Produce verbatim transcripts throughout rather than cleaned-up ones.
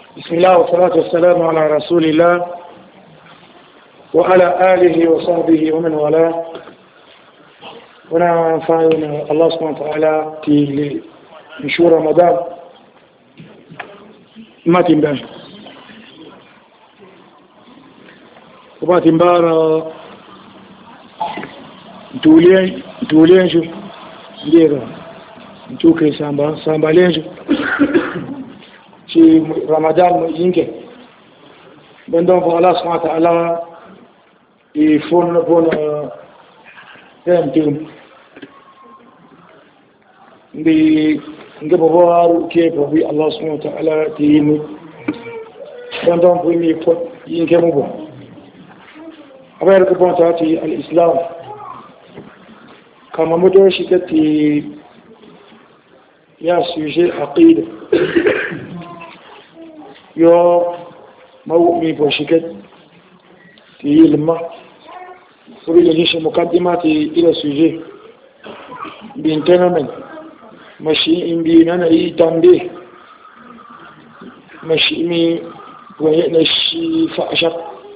بسم الله والصلاة والسلام على رسول الله وعلى آله وصحبه ومن والاه. ونفعنا الله سبحانه وتعالى في مشهور رمضان ما تنبه وما تنبه تولين تولين شو ديرا نتوكي سامبا سامبا لين شو في رمضان ينكه بندون فالله سبحانه وتعالى يفون نبون يمتهم بي نجبوار كيف بي الله سبحانه وتعالى تيمو بندون فيني فوت ينكه مبو أبير كبون تاتي الإسلام كما مدوشي كتي يا سوجي عقيدة يو مومي بوشكت في لما أريد ليش مقدمات إلى سوجي بينتنا من مشي إن بيننا أي تنبيه مشي مي ونشي فأشق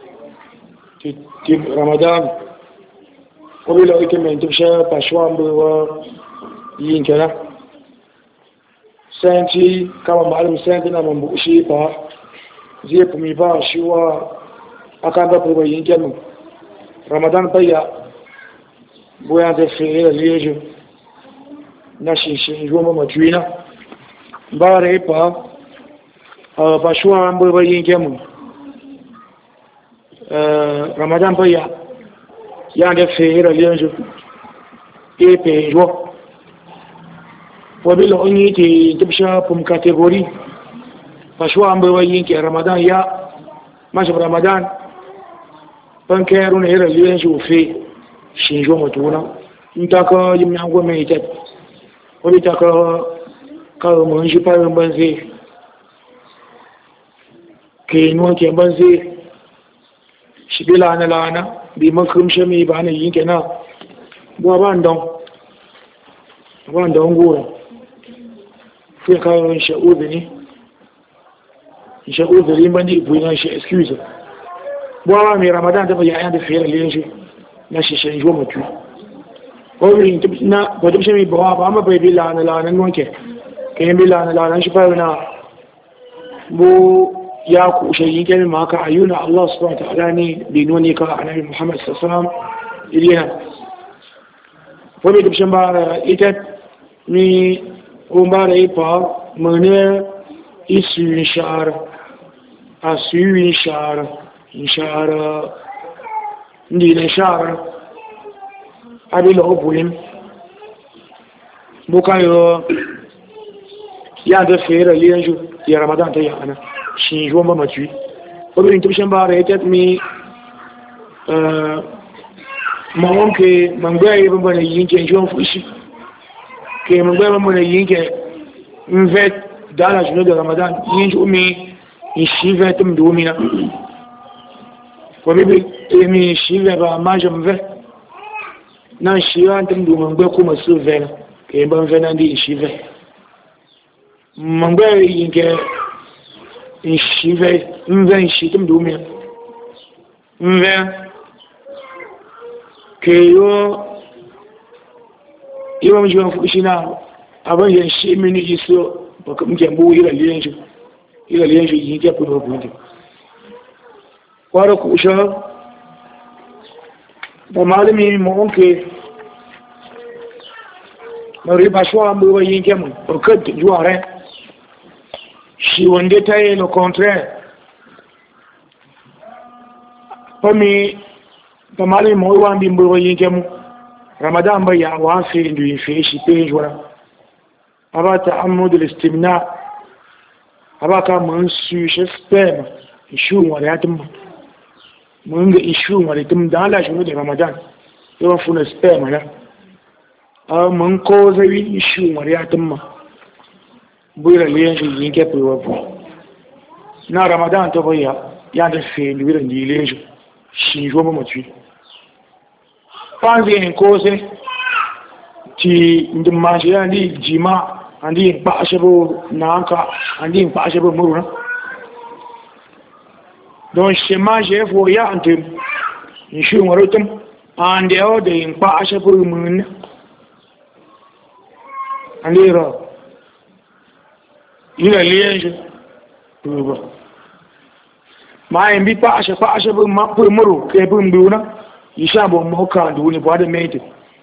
في رمضان أريد أن يكمل تبشر بشوان بوا ينكنا سنتي كما معلم سنتنا من بوشي با زي بمي با شوا أكان بابو ينكنا رمضان بيا بويا دفعي ليجو ناشي شنجوما مجوينا باري با بشوا بابو ينكنا رمضان بيا يا دفعي ليجو إيه بيجو وبيلو أني تي تبشا بوم كاتيجوري فشو عم بيوين كي رمضان يا ماشي برمضان بنكيرون هير اللي ينشو في شينجو متونا نتاكا يمي عنقو ميتات وبيتاكا كاو منشي بايون بنزي كي نوان كي بنزي شبيلانا لانا بمكرم شمي بانا ينكنا بوابان دون بوابان دون غورا في كاو إنشاء أذني إنشاء أذني بندي بوينا إنشاء إسكيوزا بوا مي رمضان تبغى يعني في خير اللي ينشي ناشي شيء جو متو هو اللي تبنا بدمش مي بوا ما بيبي لا أنا لا أنا نوكي كين بي لا أنا لا أنا شبابنا بو ياكو شيء كلمة ما كعيونا الله سبحانه وتعالى بينوني كعن محمد صلى الله عليه وسلم إلينا وبي تبش ما إتت مي Ombara ipa mene isu inshara asu inshara inshara ndi inshara abilo obulim bukayo ya da fere lienju ya ramadan ta yana shinjo mama tui obin tubshan bara etet mi euh mawonke mangbaye bambana yinke njon fushi que mon père m'a dit que une fête dans la journée de Ramadan, il y a une chive qui me domine. Quand il y a une chive, je mange un verre. Dans la chive, je me demande comment se faire. Que je me fais dans une chive. Mon père il y a une chive, une verre, une chive qui me domine. Un verre que je yawan jiwon fushi na abin yan shi mini iso baka muke bu iraliyan shi iraliyan shi yin kefu da hukunta kwara kusha da malami mawonke na riba shuwa abubuwa yin kemu bakar da juwa rai shi wanda ta yi le contraire kwami da malami mawuwa bin abubuwa yin kemu رمضان بيا وافي اللي في شيء بيج ولا أبا تعمد الاستمناء أبا كان من سويش سبام يشوم ولا يتم من يشوم ولا يتم دالا شنو ده رمضان يوم فون سبام لا أو من كوزي يشوم ولا يتم بيرا لين شيء ينكب بيوابو نا رمضان تبيا يعني في اللي بيرا نجيلين شيء جو ما تشوي panzi nkose ti ndimaje andi jima andi mpashe bo nanka andi mpashe bo muruna don shema je fo ya antum shi warutum an da yau da yin ba a shafur mun alira ila liyeje tuba ma yin bi ba a shafa a shafur ma fur muru ke bin biuna yisha bo mo ka du ni ba da mate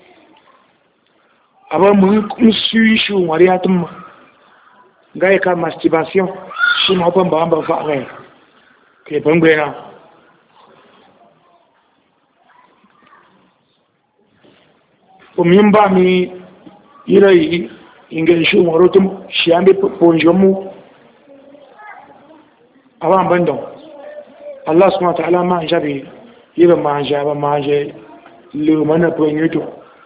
aba mun shi shi wariyatum ga ka masturbation shi ma ban ba ban fa ga ke bangbe na o min ba mi ira yi inga shi warotum shi ambe ponjomu awan bandon Allah subhanahu wa ta'ala ma jabi ira ma jaba ma je le mana ponyoto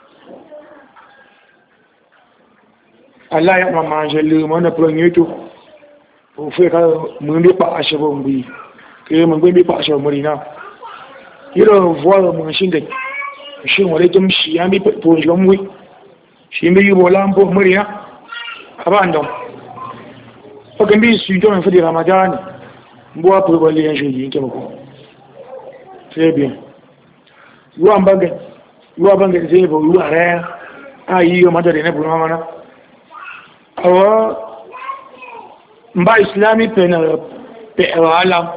Allah ya ma je le mana ponyoto o fe ka mun bi pa ashabo mbi ke mun bi pa ashabo murina ira voile mun shinga shi wale tum shi ambe ponjomu shi mbi bola mbo murina abandon o kan bi su don fa di Ramadan mbo apo bole yan joyi nke mako très bien yo ambanga yo ambanga zebo yo are ayi yo madare ne bunu mana awa mba islami pena pe alam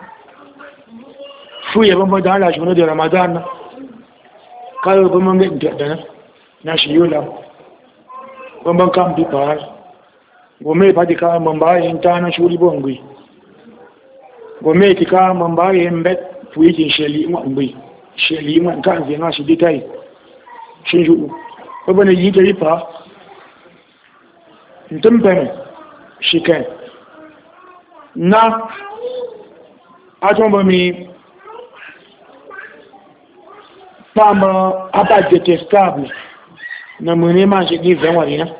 fuye bamba da ala jono de Ramadan kayo bamba ngi dana na shi yola bamba kam di par gome padi ka mamba intana shuri bongui gome ti ka mamba yembe tuiji sheli ngui sheli man kan zina shi ditai shinju baba ne yi tari fa ntum peme shikan na atombo mi pama apa detestable na mune ma shi gi zanwari na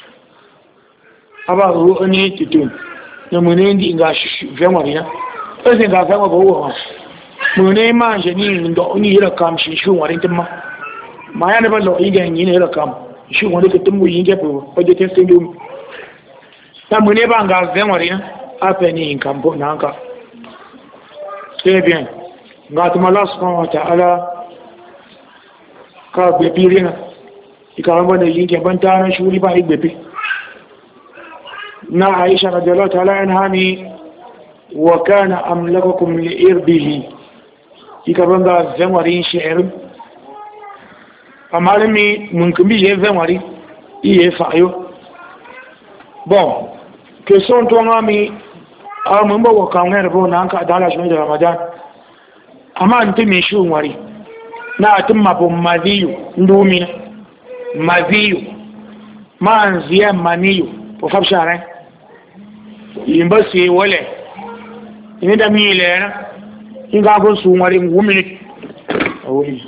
aba ruwa ne titun na mune ndi nga zanwari na ese nga zanwa ba wo mune ma shi ni ndo ni yira kam shi shi wari timma ma ya ne ba lo iga ni ne yira kam shi wari ke timu yinge po o de testing dum ta mune ba nga zanwari na ape ni kambo na nka très bien nga tuma Allah subhanahu wa ta'ala ka be birina ikaramba ne yinge banta na shuri ba igbepe na Aisha radiyallahu ta'ala anha ni wa kana amlakakum li irbihi ikaramba zamari shi'ir amalmi mun kumbi ye zamari iye fayo bon que son to ngami a mun ba wa kan ngere bo na ka dala shi da Ramadan amma anti me shi wari na atimma bo maziyu ndumi maziyu manziya maniyu ko fabshare yimba si wole ni da mi le na inga go su wari ngumi awuri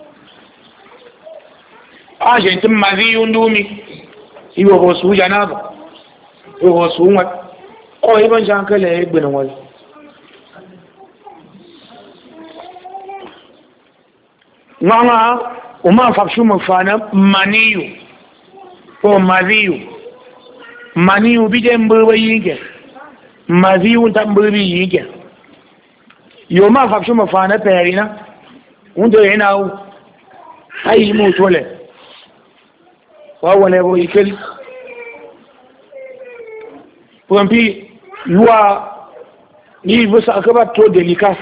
a je tim maziyu ndumi iwo bo su janaba iwo su wat o iban jankale egbe na wali nganga uma fabshu mfana maniyu o maziyu maniyu bije mbewe yige maziyu tambiri yige yo ma fabshu mfana perina undo yana u ai mu tole wa wala bo ikeli pampi loi ni vosa akaba to délicat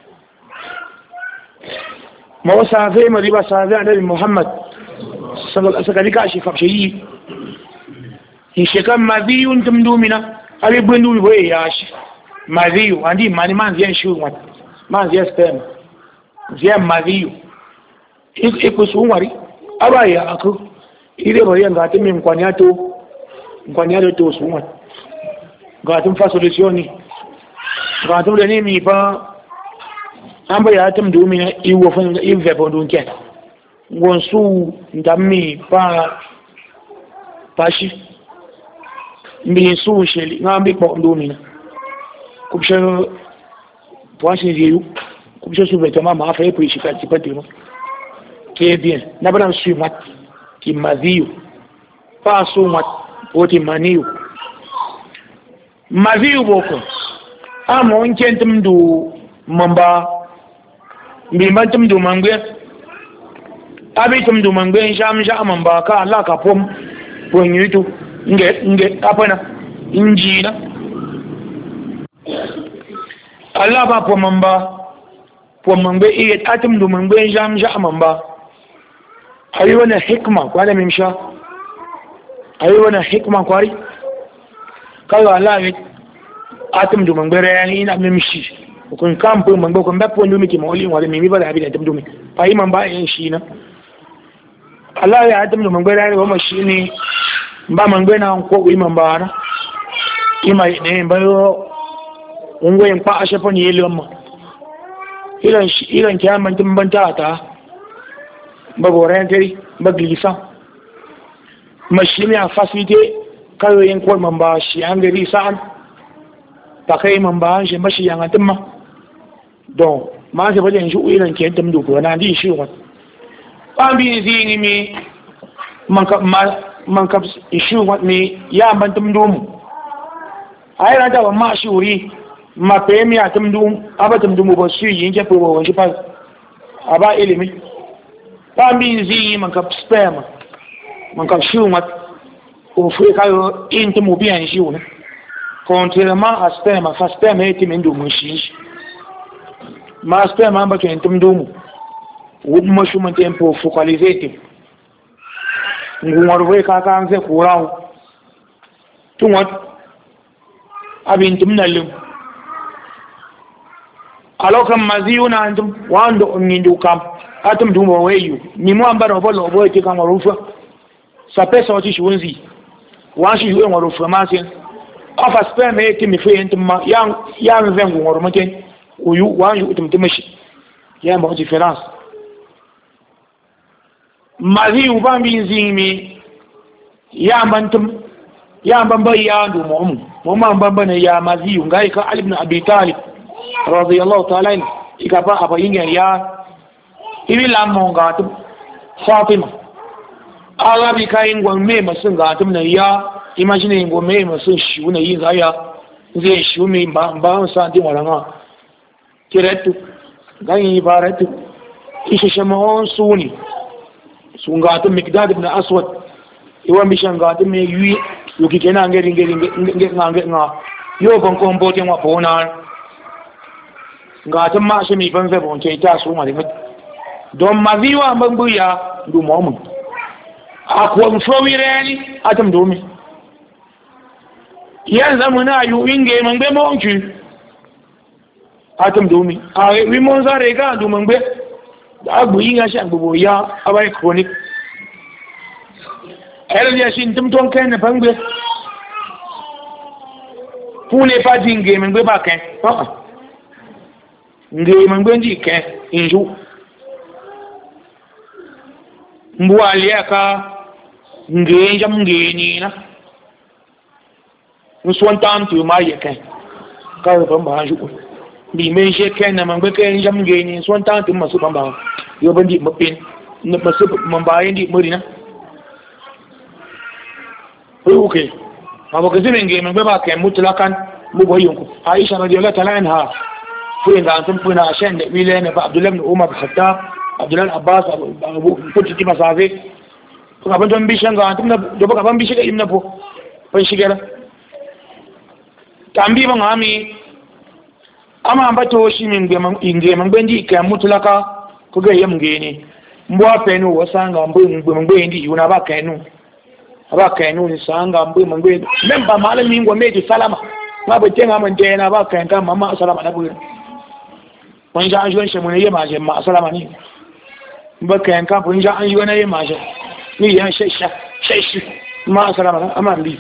ma wasa fe ma riba sa ga nabi Muhammad sallallahu alaihi wasallam ka shi fafshi in shekan maziyun tumdumina abi bundu boye ya shi maziyu andi mani man zian shu wat man zian stem zian maziyu ik ikusu wari abaya aku ire bari anga timi mkwaniato mkwaniato to suwat gatun fa solutioni gatun da ne mi fa an ba ya tum dumi na iwo fa in ve bondun ke gonsu ndammi pa pashi mbi su sheli ngambi po ndumi na kubsha poashi riu kubsha su betama ma fa epo ishika tipati mo ke bien na bana su mat ki maziyu pa su mat oti maniyu maziyu boko amo nkentum du mamba bi ban tum du mangbe abi tum du mangbe sham sha mamba ka Allah ka pom pon yitu nge nge apana injina Allah ba pom mamba pom mangbe iya atum du mangbe sham sha mamba ayi wani hikma kwada mimsha ayi wani hikma kwari kaga Allah ya atum du mangbe rayani ina mimshi kun kampu mangbe kun bapo ndumi ki mawli wala mimi bala abi atum dumi ayi mamba yin shi na Allah ya atum du mangbe rayani wa shi ne ba mangbe na ko wi mamba na ima ne bayo ungo yin pa ashafa ni yele amma ilan shi ilan kiyaman tum banta ta ba goren tari ba glisa mashini a fasite kayoyin kwar mamba shi an gari sa'an ta kai mamba shi mashi yan atimma don ma se bajen shi uiran ke tam du ko na di shi wa ba bi zini mi man ka man ka shi wa mi ya ban tum dum ai ra da ma shi uri ma pe mi atum dum abatum dum bo shi yin ke ko shi fa aba ilimi pambi zi man ka spam man ka shumat o fue ka yo inte mo bien jiu ne contrairement à spam fa spam e ti mendo mo shi ma spam amba ke entum domu wo mo shuman tempo focaliser ngumar we ka ka anze kurao tunwat abin tumnalum alokan maziyuna antum wando onnindu kam atum dumo weyu ni mo ambaro bolo boy ti kan warufa sa pesa oti shunzi wa shi yuwe warufa masin afa spam e ti mi fe entum yang yang vengu ngoro maken uyu wa yu tum timashi ya mbo difference mazi ubambi nzimi ya bantum ya bamba ya ndu mo mo ma bamba ne ya mazi ngai ka Ali ibn Abi Talib radiyallahu ta'ala ikapa apa ingen ya ibi lamon gatum Fatima arabi kayin gwamme masun gatum na ya imagine gwamme masun shi na yin zaya zai shi mi ba ba san ti waranga kiretu gani ibaratu ishe shamon suni sun gatum Miqdad ibn Aswad iwa mishan gatum me yi yuki kenan ngeri ngeri ngeri ngeri nga yo ban ko mbote wa bona gatum ma shi mi ban zai bon ce ta su ma don maziwa mambuya du momu akwa mfowireni atam domi yanzu muna yu inge mangbe monju atam domi a wi mon zare ga du mangbe agbu yinga sha gbo ya abai chronic ele ya shin tum ton kan bangbe pule pa dinge mangbe ba kan ah nge mangbe ndi kan inju mbuwa aliyaka ngenja mngeni na nswantam tu ma yekan ka ban ba ju bi men je ken na mangbe ken jam ngeni nswantam tu masu ban ba yo bandi mapin na masu mamba indi murina okay abo ke zime ngeni mangbe ba ken mutlakan mu boyun ku Aisha radiyallahu ta'ala anha fu inda antum kuna ashan da bilene ba Abdullah ibn Umar Khattab Abdullah Abbas Abu Kuti ti masafe ko abin don bishan ga tunda da baka ban bishi ga imna po ban shigera tambi ban ami ama ambato shi min ge man inge man bendi ka mutulaka ko ga yam gene mbo apenu wasanga mbo mbo mbo ndi yuna ba kanu aba kanu ni sanga mbo mbo memba malami ngo meji salama ma ba tenga man de na ba kan ka mama salama da bu man ja an shi mun yi ma je ma salama ni baka yanka kun ja an yi wani ma shi ni ya shasha shashi ma salama amma ndi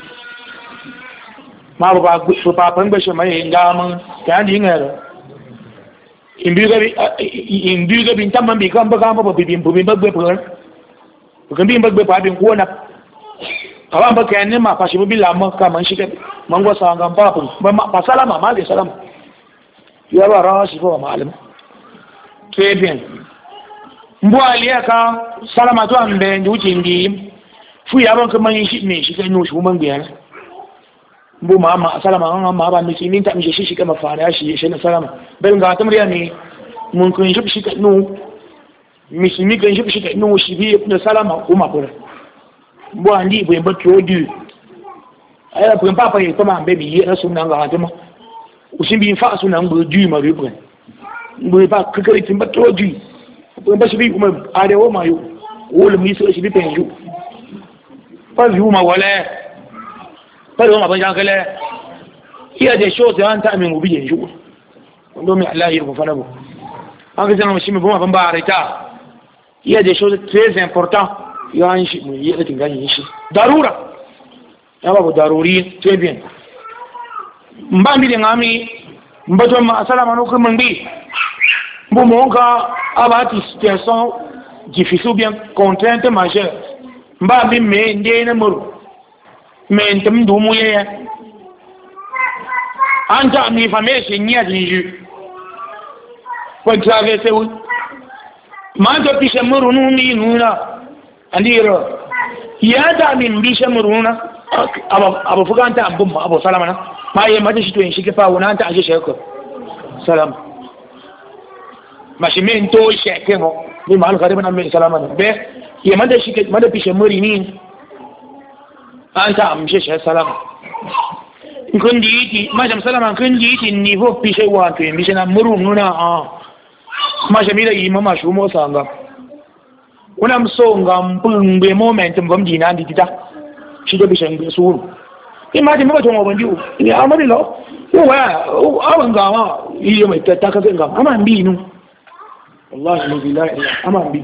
ma ba ba ba ban ba shi mai ga mun ta ndi ngara imbi ga imbi ga bin tamman bi kan ba kan ba bi bin bi ba gbe ba kan bi ba gbe ba bin ko na awan ba kan ne ma fa shi bi la ma ka man shi ka man go sa ga ba ba ba salama ma ga salama ya ba ra shi ko malam très bien mbo aliyaka salama to ambe nduchi ndi fu ya ban kuma yin shi me shi kai no shi mun biya mbu mama salama ngam ma ba mi min ta mi shi shi kama fara ya shi shi na salama ben ga ta muriya ne mun kun shi shi ka nu mi shi mi kan shi shi ka nu shi bi na salama kuma bura mbu andi bu ba to du aya bu papa yi to ma be bi na sunan ga ta ma usin bi fa sunan bu du ma bi bu bu ba kakari tin ba to du bu ba shi bi kuma arewa ma yo wala mi so shi bi pen ju pas vu ma wala pas vu ma ban jankale il y a des choses en ta min ubi ju ndo mi Allah yi ko fana bo an ga zama shi mi bon ban ba areta il y a des choses très importantes il y a un shi mu yi da tingani shi darura ya ba daruri très bien mbambi de ngami mbato ma assalamu alaikum mbi mbo monka abati situation difficile bien contrainte majeure mbambi me nde na muru me ntum dumu ye anta mi famese nya dinju ko traverser wu manto pisha muru nuni nuna andiro ya da min bisha muruna aba aba fuganta abum aba salama na ma ye mata shi to in shi ke fa wona ta aje sheko salam mashi min to sheke mo ni mal gariban amme salama na be ye mata shi ke mata pisha muri ni anta amshe shi salama kun diti ma jam salama kun diti ni ho pisha wa to mi shana muru nuna a ma shamila yi mama shumo sanga una msonga mpungbe moment mbamdi nandi tita shido bishangbe suru imagine maba tongo bandiu ni amani lo wa awanga ma iyo mai tataka zenga ama mbinu wallahi la ilaha illa ama mbi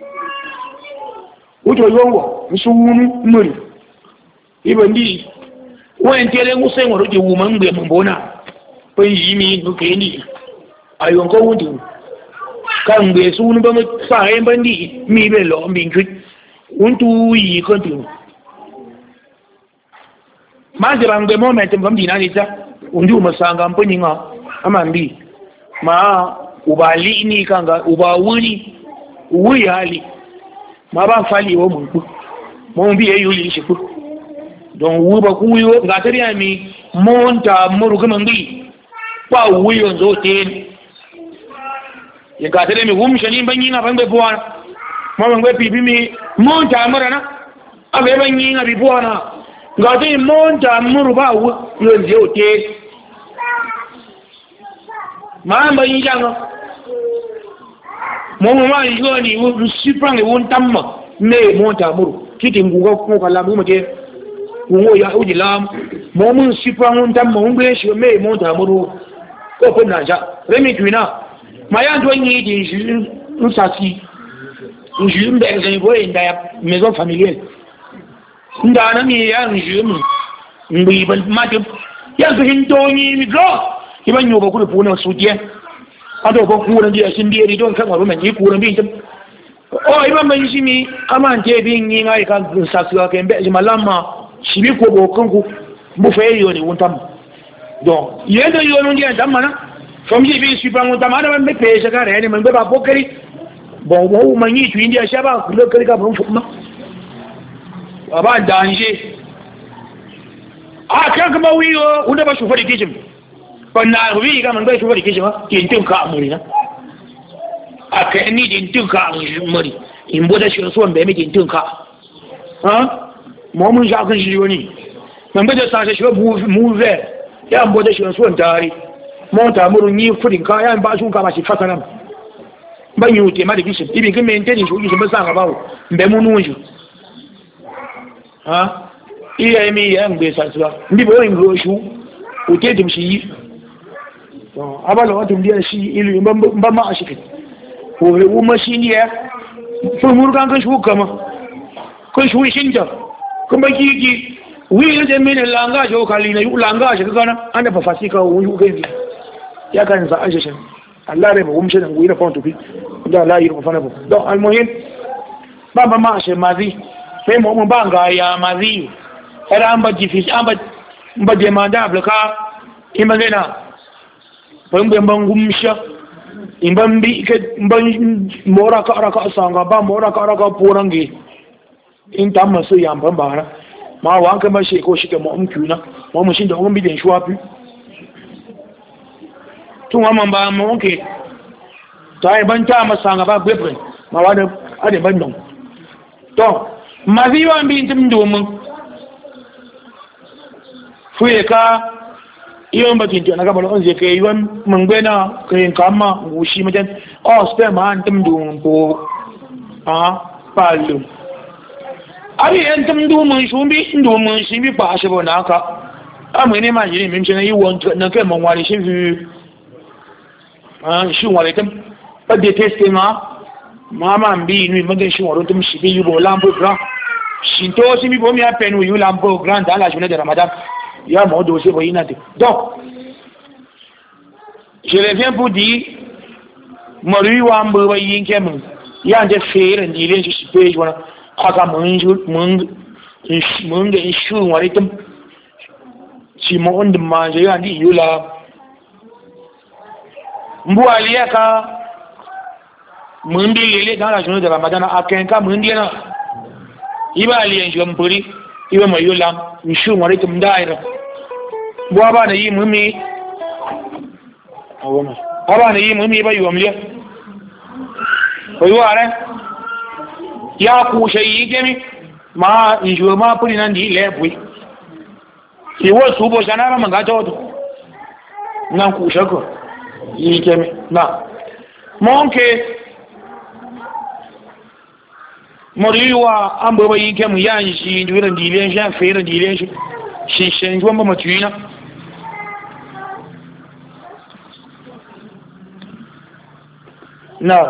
uto yongo msunu muri ibandi wentele ngusengo roje wumangbe mbona pejimi nukeni ayongo wundi kan gbe sunu ba sa yin bandi mi be lo mi ngi untu yi kontu ma jira ngbe moment mbam dina ni ta undu masanga mponi nga amambi ma ubali ni kanga uba wuri wuri hali ma ba fali wo mun ku mo bi e yuli shi ku don wu ba ku yo ga tari ami monta muru kuma ngi pa wuyo zo ten ya ga tare mi wum shani banyi na bangbe buwana ma bangbe pipi mi monta mara na abe banyi na bi buwana ga tare monta muru ba wu yo je te ma banyi janga mo mo ma yo ni wu sipang won tamma me monta muru kiti nguga ko kala mu je wo ya uji lam mo mun sipang won tamma ngbe shi me monta muru ko ko na ja remi tuina maya ndo nyi di ju nsasi ju mbe ngi bo inda ya maison familiale nda na mi ya ju mu mbi ban madam ya zo hindo ni mi go iban yo ba ku pu na su je ado ko ku ran dia sin dia ri don kan wa men ni ku ran bi tam o iban ban shi mi amante bi nyi ngai kan nsasi ka kembe ji malama shi bi ko bo kan ku bu fe yo ni wontam donc yendo yo no dia damana famille bi suis pas mon tamara me pese ka rene me ba bokari bon wo manyi tu india shaba kulo kari ka bon fuma aba danger a kan kuma wiyo unda ba shufari kishin bonna wi ga man ba shufari kishin ba kin tin ka amuri na aka ni din tin ka amuri in boda shi so be mi din tin ka ha mo mun ja kan shi woni man ba da sa shi bu mu ve ya boda shi so tari monta muru ni fudin kaya ba su ka ba shi fasana ban yi wuce ma da kishin ibi kin mai tani shi ba sa ga bawo mbe mu nunju ha iya mi ya mbe sa suwa ndi bo yin go shu uke dim shi to abala wato ndiya shi ilu ban ma a shi ko wo ma shi ne fu muru kan kan shu kama ko shu shin da kuma kiki wi da min langa jo kalina yu langa shi kana anda fa fasika wo yu kai ya kan za aje shan Allah rai ba gum shi da guira fa to fi da la yi fa na ba don almuhim baba ma shi mazi sai mu mun banga ya mazi era amba jifi amba mba de manda ablaka imagena ban ban gum sha imban bi ke ban mora ka ara ka sanga ba mora ka ara ka porange in tamma su yamban bara ma wa kan ba shi ko shi ke mu umku na mu mun shin da mun bi den shuwa fi tun wa man ba mu ke ta ban ta masa ga ba gbebre ma wa da ade ban don to ma zi wa bi tim domin fuye ka iyon batin to na ga balon je kai yon mangbena kai kama gushi majan oh spe ma an tim domin ko a palu ari en tim domin shumbi domin shi bi ba shi ba naka amma ne ma jini min na yi won na kai man wari shi fi ah shi wari tam ba de teste ma mama mbi ni magan shi wari tam shi bi yubo lambo gra shi to shi bi bo mi apenu yu lambo grand ala journée de Ramadan ya mo do se bo yinate donc je reviens pour dire mari wa mbo wa yin kemun ya de faire ni len shi pe jona aka mun ju mun mun ga shi wari tam shi mo on de manger ya di yula mbo aliyaka mun di lele dans la journée de Ramadan akan ka mun di na iba aliyan jompuri iba mayulam mishu wari tam daira bo aba na yi mumi awoma aba na yi mumi ba yomle oyo are ya ku shayi gemi ma injo ma puri nan di lebui ki wo subo sanara manga toto nan ku shako yi gemi na monke moriwa an baba yi kemu ya yi shi duran dilen shi fere dilen shi shi shi wamba matuyina na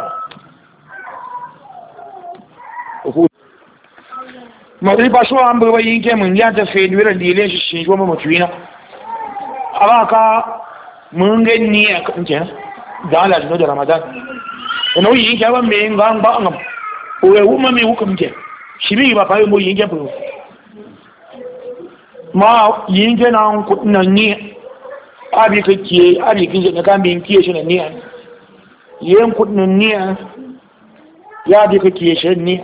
mori ba so an baba yi kemu ya ta fere duran dilen shi shi wamba matuyina abaka mun ga ni a kan kenan da Allah da Ramadan ono yi kyawa me ngan ba ngam owe wuma mi hukum je shibi ba fa mo yinge bu ma yinge na ku na ni abi kake abi kinje na kan bin kiye shi na ni yen ku na ni ya bi kake shi ni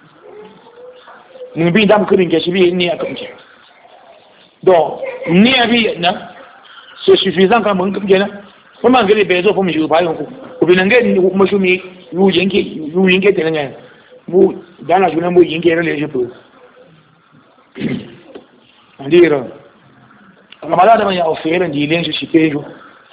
mun bi dam kirin ke shibi ni akan je donc ni abi na c'est suffisant quand mun kuje na kuma ngere bezo fo mi ju ba yon ku ubina ngere mo shumi yu yinge yu yinge tenanga mu dana juna mu yinge rele je pro andira Ramadan da ya ofere ndi len shi pejo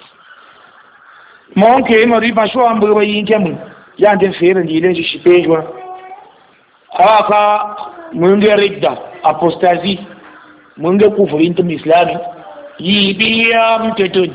mon ke mo ri basho ambo ba yinge mu ya den fere ndi len shi pejo aka mun ga ridda apostasy mun ga kufurin tum islami yi biya mtetun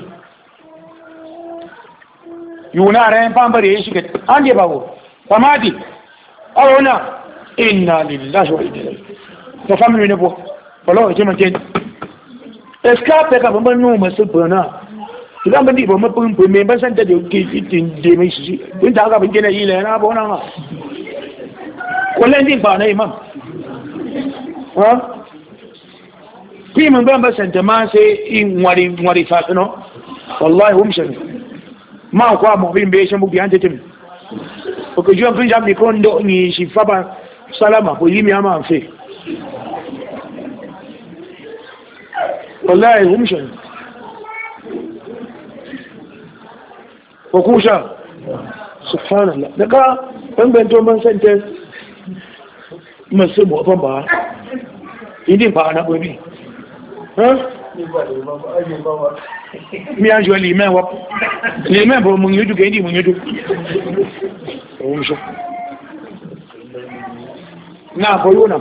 yuna ran pambare shi ke ande bawo pamadi awona inna lillahi wa inna ilaihi to family ne bo bolo je man ten escape ka ban nu masu bana idan ban di bo mapun po me ban san ta de ke fitin de mai shi din ta ga ban gina yi le na bo na ma kullen din ba na imam ha ki mun ban ban san ta ma sai in wari wari fa no wallahi hum shan ma kwa mo bin be shan bu bi an tetem porque yo en fin kondo ni si faba salama ko yimi ama fe wallahi humshan okusha subhanallah daga ban ban to ban sante masu mo fa ba idin ba na gobi ha mi anjo li men wa li men bo mun yudu ke ndi mun yudu umsho na boyuna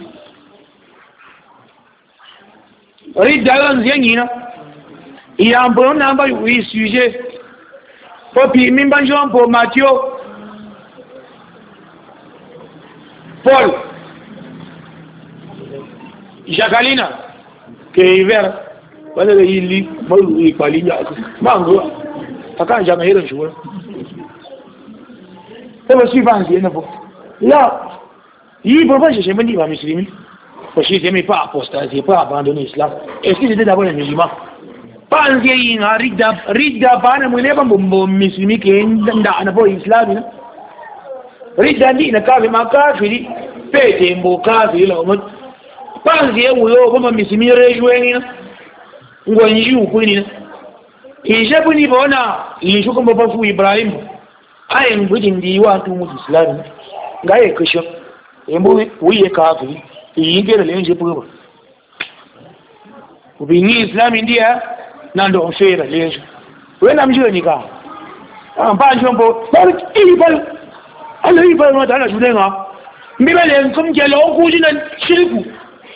ri dalan zengina iya bon na ba wi sujet popi min ban Jean pour Matthieu Paul Jacqueline ke hiver wala yi li mo yi pali ya mango aka jama irin shi wala sai ba shi ba shi ne bo la yi bo ba shi me ni ba muslimi ko shi c'est pas apostat pas abandonner l'islam est-ce que c'était d'abord un musulman pas un yi na rida rida ba na mu ne ban bo muslimi ke da na bo islam rida ni na kafiri ma kafiri pete mbo kafiri la umma kwanzi yewo boma misimire jweni na ngwanji ukuni na ijabu ni bona lishuko mbafu Ibrahim aye ngudi ndi watu mu Islam ngaye kisho embo wiye kafi yingere lenje pwa ubini Islam ndia nando ofera lenje wena mjoni ka amba njombo bali ibal ala ibal ma dala julenga mbele nkomjelo okuji na shiriku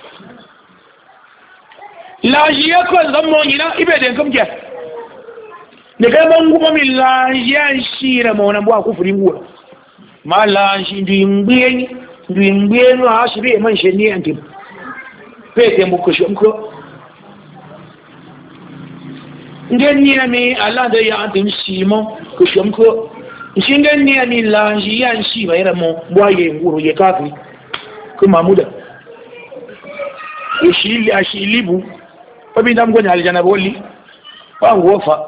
la jiya ko zammo ina ibede nkomje ne kai ban gumo min la jiya shira mo na bwa ku furi ngura mala shi ndi ngbieni ndi ngbieni ha shi be man sheni anti pete mu ko shonko ngeni na mi ala da ya anti shimo ko shonko shingeni ya ni la jiya shi ba ira mo bwa ye nguru ye kafi kuma muda ishili ashilibu wabi ndamgoni alijana boli wangu wafa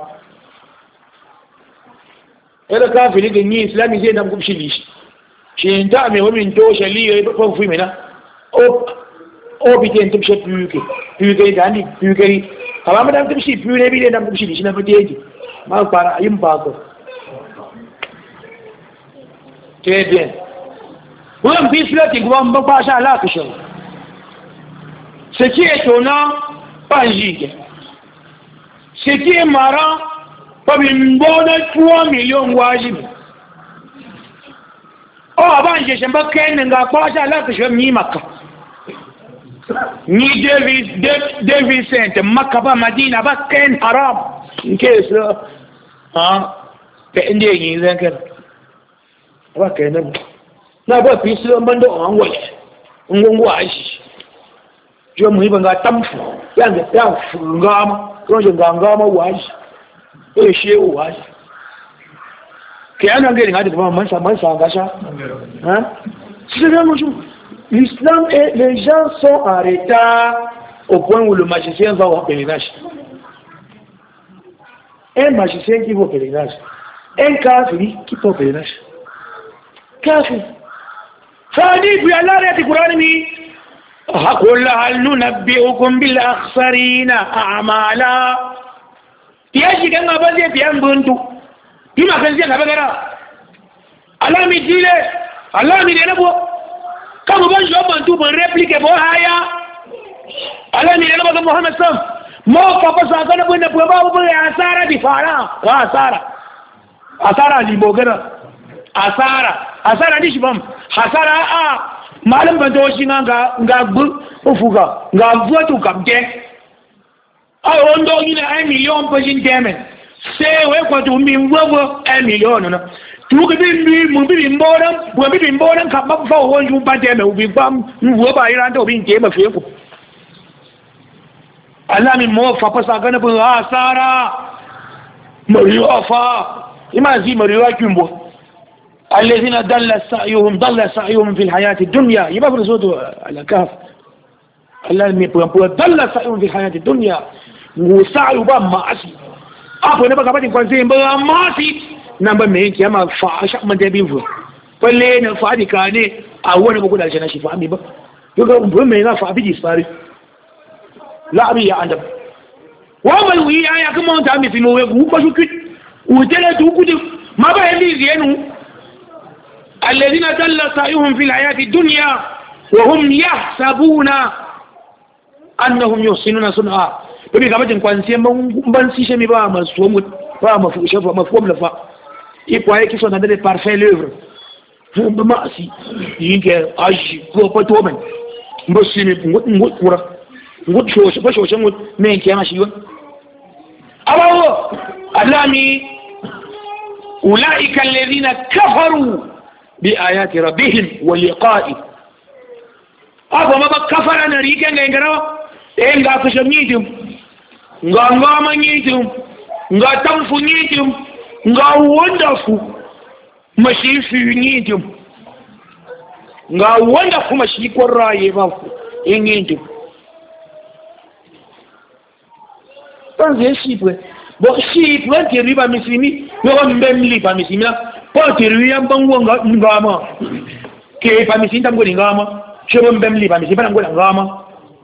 ela kafiri ke ni islami je ndamkumshilishi shintame wabi ntosha liyo kwa mfimena o o bite ntumshe puke puke dani puke abama ndamkumshi puke bide ndamkumshilishi na fiteji ma para yimpako très bien wala mbislati kwa mbasha ala kisho ce qui est étonnant pas gigue. Ce qui est marrant, pas une bonne trois millions wajib. Oh, avant, je sais pas qu'elle n'a pas là que je m'y marque. Ni Davis, Davis Saint, Makaba Madina, pas qu'elle arabe. Qu'est-ce que ah, c'est indien, il est encore. Pas qu'elle n'a pas pu se demander en voyage. On voyage. Je me dis nga tamfu yange tamfu ngama roje ngama waji eshe waji kiana ngeli ngadi kama mansa mansa ngasha hein c'est vraiment l'islam et les gens sont en retard au point où le magicien va au pèlerinage. Un magicien qui va au pèlerinage, un kafiri qui va au pèlerinage. Kafiri ça dit puis Allah a dit Coran mi قل هل ننبئكم بالأخسرين أعمالا تيجي كان أبدا بيان بنتو يما كان زين أبدا الله مديله الله مديله بو كم بنجو بنتو بنريبليك بو هايا الله مديله بو محمد صلى ما كبس أكنا بنا بو بابو بو أسارة دفارا أسارة أسارة لبوغنا أسارة أسارة ديش بام أسارة آ malam bantu shi nga nga bu ufuga nga vuatu kamte a ondo ina un million pajin temen se we ko tu mi mwogo un million na tu ke bi mi mu bi mbodam bu bi mbodam ka ba fa won ju ba teme u bi bam wo ba ira ndo bi teme fe ko Allah mi mo fa pa sa gana bu asara mariwa fa imazi mariwa kimbo الذين ضل سعيهم ضل سعيهم في الحياة الدنيا يبقى رسوله على كهف الذين يقول ضل سعيهم في الحياة الدنيا وسعيوا بام معصي أبو نبغى كمان يكون زين بام معصي نبغى مين كيما فاش من تبيه فلين فادي كاني أول بقول على جناشي فامي بقى يقول بام مين فابي جساري لا أبي عندهم وما يوي أيا كمان تعمل في مويه وبشو كده وتلا توكده ما بيلي زينه الذين دل سعيهم في الحياة الدنيا وهم يحسبون أنهم يحسنون صنعا ببي كما kwansi ban si shemi ba masu ba mafu shafa mafhum lafa ipo yake so na dele parfait l'œuvre ba masi yinge aji ko pato men mbosi ni ngut ngut kura ngut sho ba sho ngut men kiyama shi yon abawo alami ulaika alladhina kafaru بآيات ربهم ولقائه أبو ما بكفر أنا ريكا نعرف إن غافش نيتم غام نيتم غاتم فنيتم غاوندفو ماشي في نيتم غاوندفو ماشي كوراي بافو نيتم تنزل شيبه bo shi wan ti riba misimi yo on mbem li pa misimi la po ti riya bango ngama ke pa misimi tam go ngama che on mbem li pa misimi na go ngama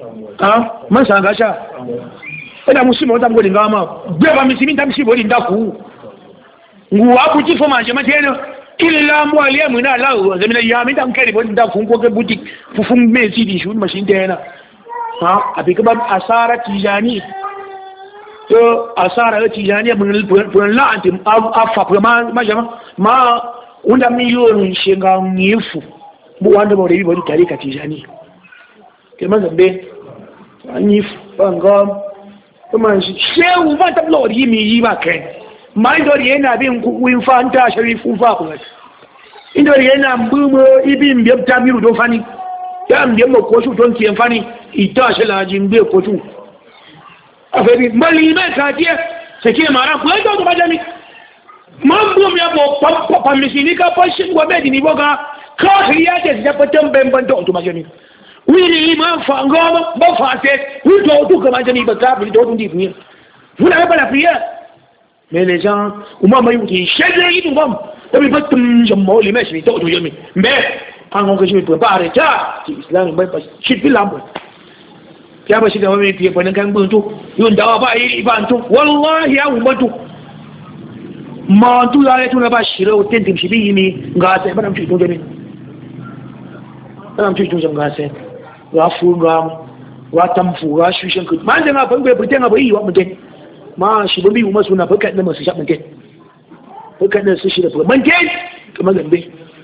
ah man sanga sha ina musimo wata ngoli ngama beba misimi ndamsibo lindaku nguwa kuti fo manje mateno illa mwali amuna lawo zamina yami ndamkeri bo ndaku ngoke buti fufum mezi di shuni mashindena ha abika ba asara tijani yo asara tijani mun pun la anti afa pun ma ma jama ma unda milioni shinga ngifu bu wanda bo rebi bo tarika tijani kema zambe anyifu bangam kuma shehu ba ta lord yi mi yi ba kai mai dori yana bin win fanta sharifu fa ku indori yana mbumo ibin bi ta miru do fani ya mbe mo ko su don kiyan fani ita shala jimbe ko tu afebi mali me ka tie se ke mara ko to to bajami mambo mi abo pa pa misini ka pa shi wa bedi ni boga ka riya de da patan bemban to to bajami wili ma fa ngoma ba fa te wi to to ka bajami ba ka bi to to ndi ni vous n'avez pas la prière mais les gens ou moi ma yuti chede yi bam to bi batum jamo li meshi to to yemi mais en que je me prépare ça islam ba ba shi bilambo ya ba shi da wani fiye kwanan kan buntu yun dawa ba yi ibantu wallahi ya umbatu ma tu ya tuna ba shira o tentim shi bi ni ga sai ba mu tuto gani ba mu tuto jam ga sai ga fu ga wa tamfu ga shushin ku man da na ban bai fitin ba yi wa mutin ma shi ba bi mu masu na fakat da masu shabin kai fakat da su shi da man kai kamar gambe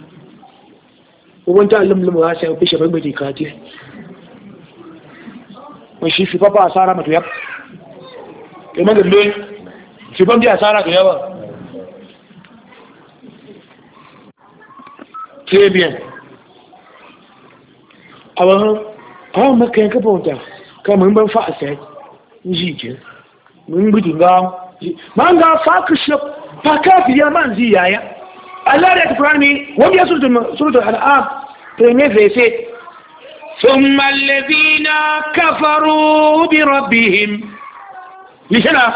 wanta limlim ga sai fi shaban bai kati shi fi papa asara matu yap kema gambe shi ban bi asara ga yawa très bien awan awan makan ka bauta kamar ban fa asai jije mun bi dinga man ga fa ka shi fa ka fi ya man ji yaya Allah ya Qur'ani wanda ya suratul suratul an'am premier verset ثم الذين كفروا بربهم لشنا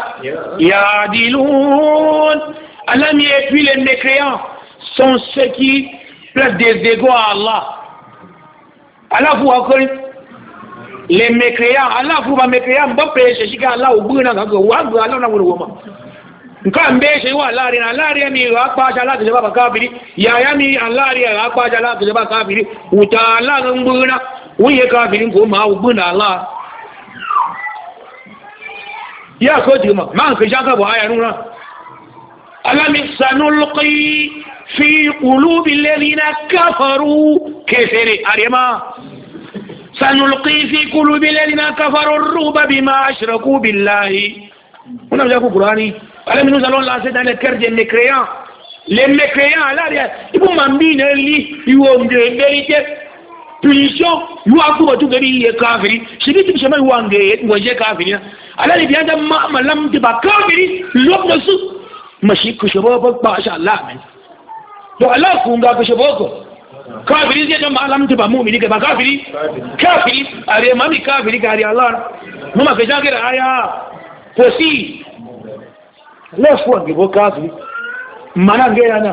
يعدلون ألم يكفي les mécréants sont ceux qui placent des égaux à Allah. Allah vous accorde les mécréants. Allah vous va mécréants. Bon péché si Allah ou buna gaga wangu Allah na wulu wama. Nka mbeshe wa Allah rina Allah rina mi akpa jala ke ba kafiri ya ya mi Allah rina akpa jala ke ba kafiri uta Allah nguna wuye kafirin ko ma ubuna Allah ya ko jima man ka shaka ba aya nuna alam sanulqi fi qulubi alladhina kafaru kafiri arima sanulqi fi qulubi alladhina kafaru ar-ruba bima ashraku billahi on a déjà ku Qur'ani alam nous allons lancer dans le cœur des mécréants les mécréants là ils vont m'ambiner li ils vont de vérité punition yu akuba tu gari ye kafiri shigi tu shema wange ngoje kafiri ala ni bianda ma malam de ba kafiri lob na su mashi ku shabo ba ba sha Allah men to Allah ku nga ku shabo ko kafiri je da malam de ba mu'mini ga ba kafiri kafiri are mami kafiri gari Allah mu ma ga jagira aya ko si le fo ngi bo kafiri mana ngena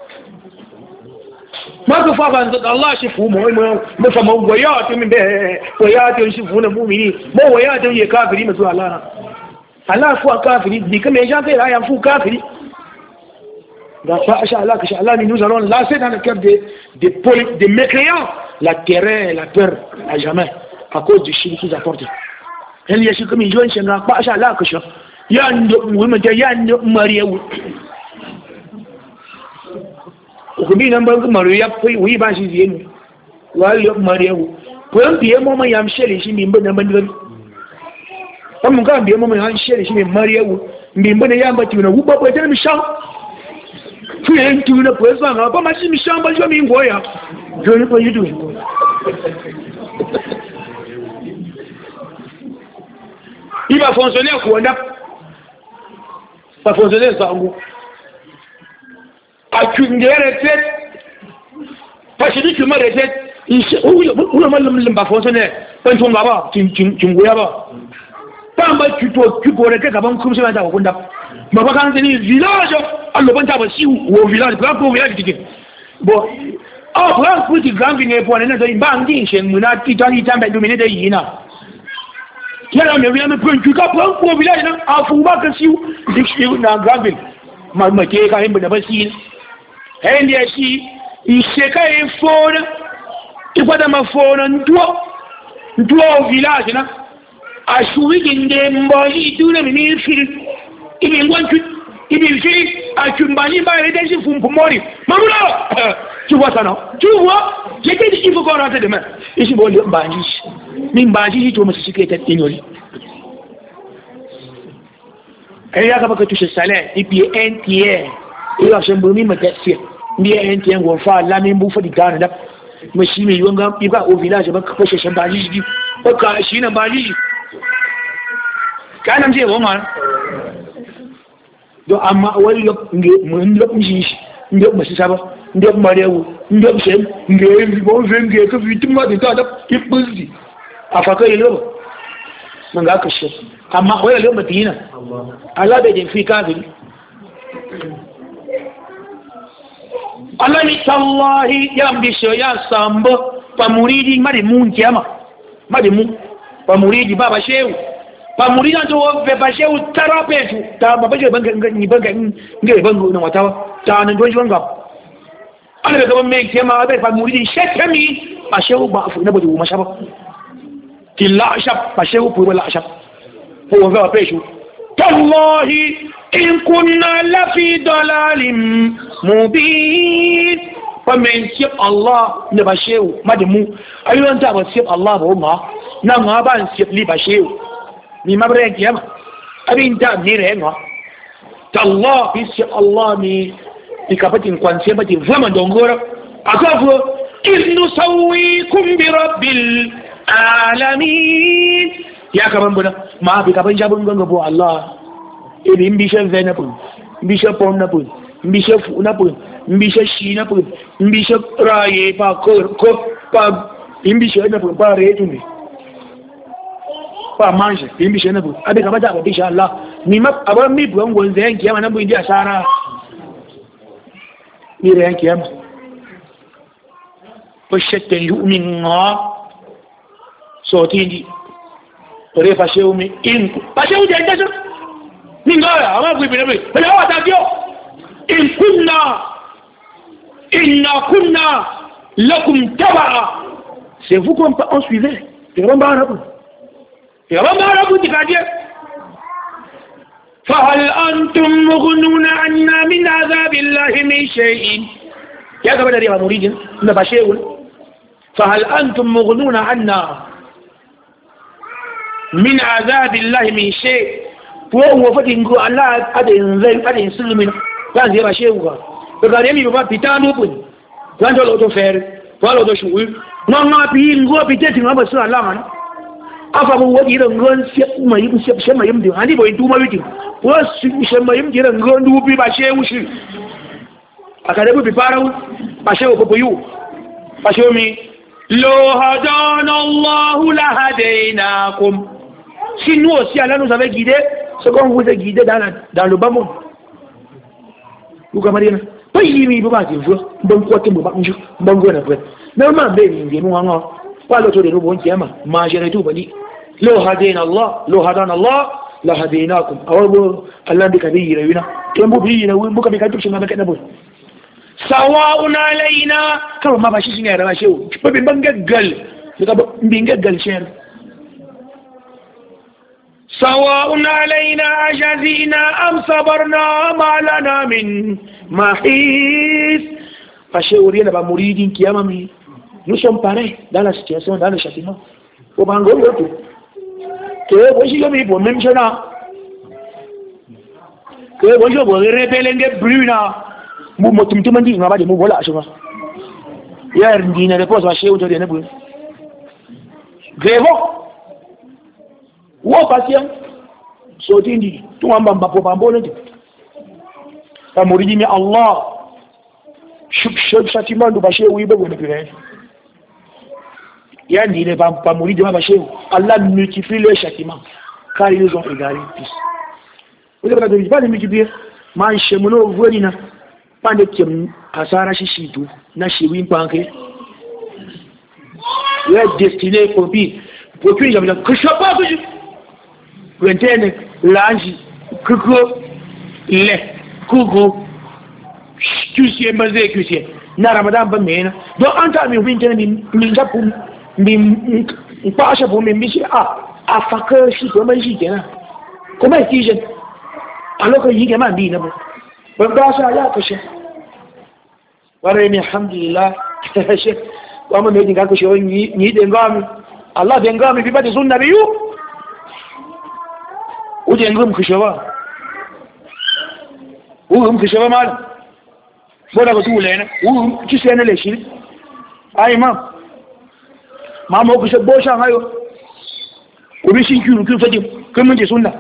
ما كفاف عند الله شفوا مو مو فما ويات من به ويات يشوفون المؤمنين مو ويات يكافرين مسوا الله الله فوا كافري دي كم يجان كده يا فوا كافري ده فاشا الله كش الله nous allons lancer dans le cœur des des des mécréants la terreur la peur à jamais à cause du shirk qu'ils apportent elle y a comme ils jouent chenga fashا الله كش ya ndo mu ya ndo mariyawu ukumi nan ban maru ya fi wi ba shi ziye ne wali ya mariyawu ko yan biye mo man yam shele shi min ban ban ban dan mun ga biye mo man han shele shi min mariyawu min ban ya ba tiuna wu ba ba ta mi sha tu yan tiuna ko sa ga ba ma shi mi sha ba jo mi ngoya jo ni ko yidu il va fonctionner ko ndap va fonctionner ça ngo a kungiyar reset fashidi kuma reset wula mallam ba fonso ne ban tun gaba kin goya ba ban ba kito kiko rete gaban kuma sai ta hukunda ba ba kan zini village allo ban ta ba si wo village ba ko village dike bo ah ba ku ti gambi ne po ne da ba ngi shen muna ti tani tambe domine da yina yana me ya me punju ka pon ko village na afu ba ka siu dikshi na gambin ma ma ke ka himba da basi hendi shi isheka e fona ikwada mafona nduo nduo village na ashuwi ginde mboji dule mimi fil ibi ngwantu ibi fil achumbani ba rede shi fumpumori mamula tu vois ça non tu vois j'étais dit il faut qu'on rentre demain ici bon mbanji min mbanji to musu shike ta tinyoli et ya kaba ka toucher salaire et puis un tiers il a chambre mi magasin ni un tiers on fa la min bu fa di gana da mashi mai yiwuwa iba o village ba ka fashe shan baliji ko ka shi na baliji kanan je won ma do amma wani nge mun lo shi nge ba shi saba nge marewu nge shem nge bo nge ka fitima da da kibuzi afaka yelo man ga ka shi amma wai lo madina Allah bai din fi kafiri Allah ni tallahi yambisho ya sambo pamuridi mari munjama mari mu pamuridi baba shehu pamuridi ndo be ba shehu tarapetu ta baba je banga ni banga nge bango na watawa ta nan doji banga Allah be gaban me kema be pamuridi shekami ba shehu ba afu na bodi mashaba killa ashab ba shehu pu wala ashab ko wa peshu tallahi in kunna lafi dalalin mubin famin sif Allah ne ba shehu madimu ayyuan ta ba sif Allah ba ma na ma ba sif li ba shehu ni mabre kiyama abin ta ni re ma tallah bi sif Allah ni ikapatin kwanse bati vama dongora akafu innu sawikum bi rabbil alamin ya kaman buna ma bi kaban jabun ganga bo Allah ibi mbishe venapun mbishe ponnapun mbishe funapun mbishe shinapun mbishe raye pa ko ko pa mbishe napun pa retuni pa manje mbishe napun abi kabata ba insha Allah ni ma aba mi buwan gonze yanki yama nan bu indi asara ni re yanki yama ko shette yu'min nga so tindi re fa shewmi in pa shewu je ndaso Ningaya, ama kuibinabe. Bale hawa tabio. In kunna, inna kunna, lakum taba'a. C'est vous qu'on on suivait. Et on va arabe. Et on va arabe, tu vas dire. فهل أنتم مغنون عنا من عذاب الله من شيء يا كما دري مريد نبشيء فهل أنتم مغنون عنا من عذاب الله من شيء ko wo fadin go Allah adin zai adin sulmin kan zai ba shehu ga daga ne mi ba pitanu bun kan to to fer walo do shuwi non ma bi ngo bi te tin ba su Allah man afa bu wodi ran gon se mai bu se se mai mu hani boy tu ma bi wo su se mai mu ran gon du bi ba shehu shi aka da bi farau ba shehu ko yu ba shehu mi lo hadana Allah la hadainakum si nous aussi Allah nous avait guidé ce qu'on vous a guidé dans, la, dans le bas monde. Vous comprenez? Pas y aller, vous allez voir. Bon côté, vous allez bon go na prêt. Normalement, ben il nous en pas l'autre de nous bon tiama. Manger tout bani. Lo hadina Allah, lo hadana Allah, la hadinakum. Awu Allah bi kabira wina. Kin bu bi na wu bu kabika tushin ma kana bu. Sawa'un alaina kama ma ba shi shi ne da ba shehu. Ba bin ban gaggal. Daga bin gaggal shehu. سواء علينا أجزينا أم صبرنا ما لنا من محيص فشورينا بمريدين كيامامي nous sommes pareils dans la situation dans le châtiment au bango yoto que vous y avez pour même chana que vous y avez rebelle de bruna mu motum tumandi ngaba de mu bola ashuma ya ndina de pose wa shehu to de ne bu grevo wo patient so tindi tuamba mbapo pambole ndi amuriji Allah shuk shuk châtiment do bashe wibe wona pire ya ndine pa pamuriji ma bashe Allah multiplie le châtiment car ils ont égalé tous vous avez pas de multiplier man shemuno volina pande kem asara shishitu na shiwin panke ya destiné copie pour que j'aime que je pas que wentene lanji kuko le kuko kusiye maze kusiye na ramadan ba mena don an ta mi wintene mi mi japu mi pasha bu mi mishi a a faka shi ko man shi kenan kuma yi a lokacin yi gama bi na ba ban ba sa ya kashe ware ne alhamdulillah shi kuma me dinga kashe wani ni den gami Allah den gami bi ba da sunna biyu uje ngum kashe ba u kashe ba mal boda ba tule ne u ki sai ne le shi ai ma ma mo kashe bo shan hayo ubi shi ki ku fadi kun mun je sunna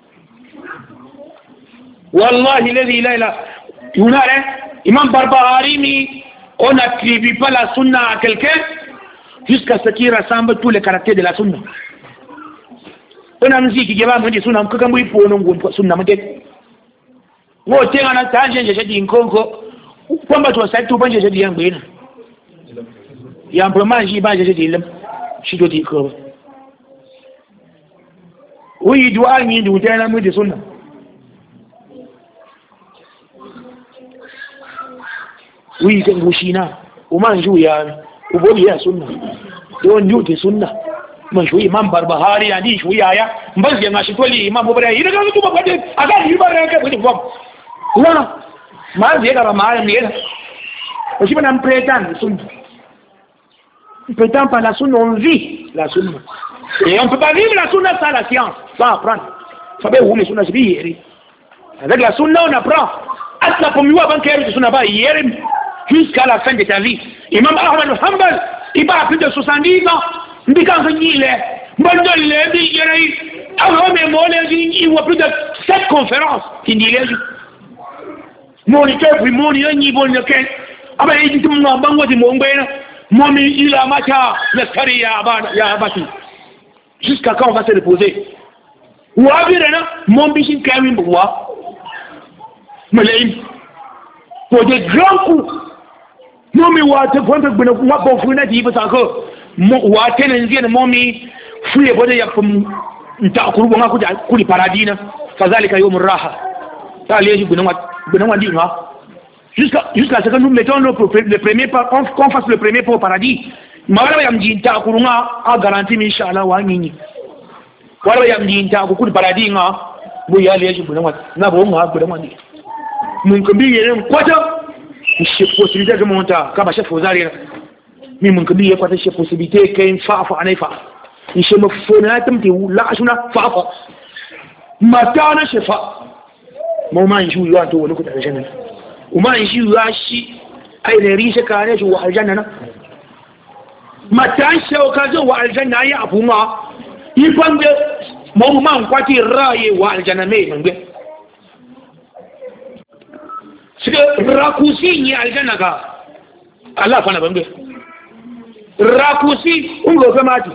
wallahi الذي لا اله الا هو Imam Barbahari on n'attribue pas la sunna à quelqu'un jusqu'à ce qu'il rassemble tous les caractères de la sunna. On a dit qu'il y a un peu sunna quand il faut non sunna mate. Wo tenga na tanje je jadi nkonko kwamba tu sai tu banje jadi yangu ina. Ya mpemaji banje jadi lam shi do di ko. Wi du'a ni du tena mu di sunna. Wi kan gushina uman juya ubodi ya sunna don yuti sunna man shu Imam Barbahari andi shu yaya mbazi ya ngashitoli Imam Barbahari ina kan tu bapade aga ni bara ka budi fam la mazi ya kama mara ni ina usiba na mpretan sunna mpretan pas la sunna on vit la sunna et on peut pas vivre la sunna sans la science sans apprendre sabe où mais sunna c'est bien avec la sunna on apprend asla pour mieux avant que sunna ba hier jusqu'à la fin de ta vie. Imam Ahmad Hanbal, il va à plus de soixante-dix ans, il dit quand il est, il voit plus de sept conférences qui dit les moniteur puis moniteur ni bon le quel ah ben il dit tout le monde bango di mongbe momi il a macha le sari ya ba ya bati jusqu'à quand on va se reposer ou abirena mon bichin kawin bois malaim pour des grands coups momi wata kwanta gbina kuma ba fu na di ba sako wata nan zai momi fuye bode ya fum nta kurubo nga kuja kuli paradina fadhalika yawmur raha taliyeji gbina gbina wandi nga jusqu'à jusqu'à ce que nous mettons le, le premier pas qu'on qu fasse le premier pas au paradis mawala ya mjinta kurunga a garantie inshallah wa nyinyi wala ya mjinta ku kuli paradis nga bu ya liyeji gbina wandi na bo nga gbina wandi mun ko bi yeren kwata c'est possibilité que monta kaba chef ozari mi mun kabi kwata c'est possibilité que une fa fa anifa in she mafona tamti la ashuna fa fa mata na shefa mo man ju yo to wani ku tare janna uma in shi ya shi ai ne rishe ka ne wa aljanna na mata she ka zo wa aljanna ya afuma yi kwande mo man kwati raye wa aljanna me mangbe rakusi ni aljanna ka Allah fa na bambe rakusi ungo kamati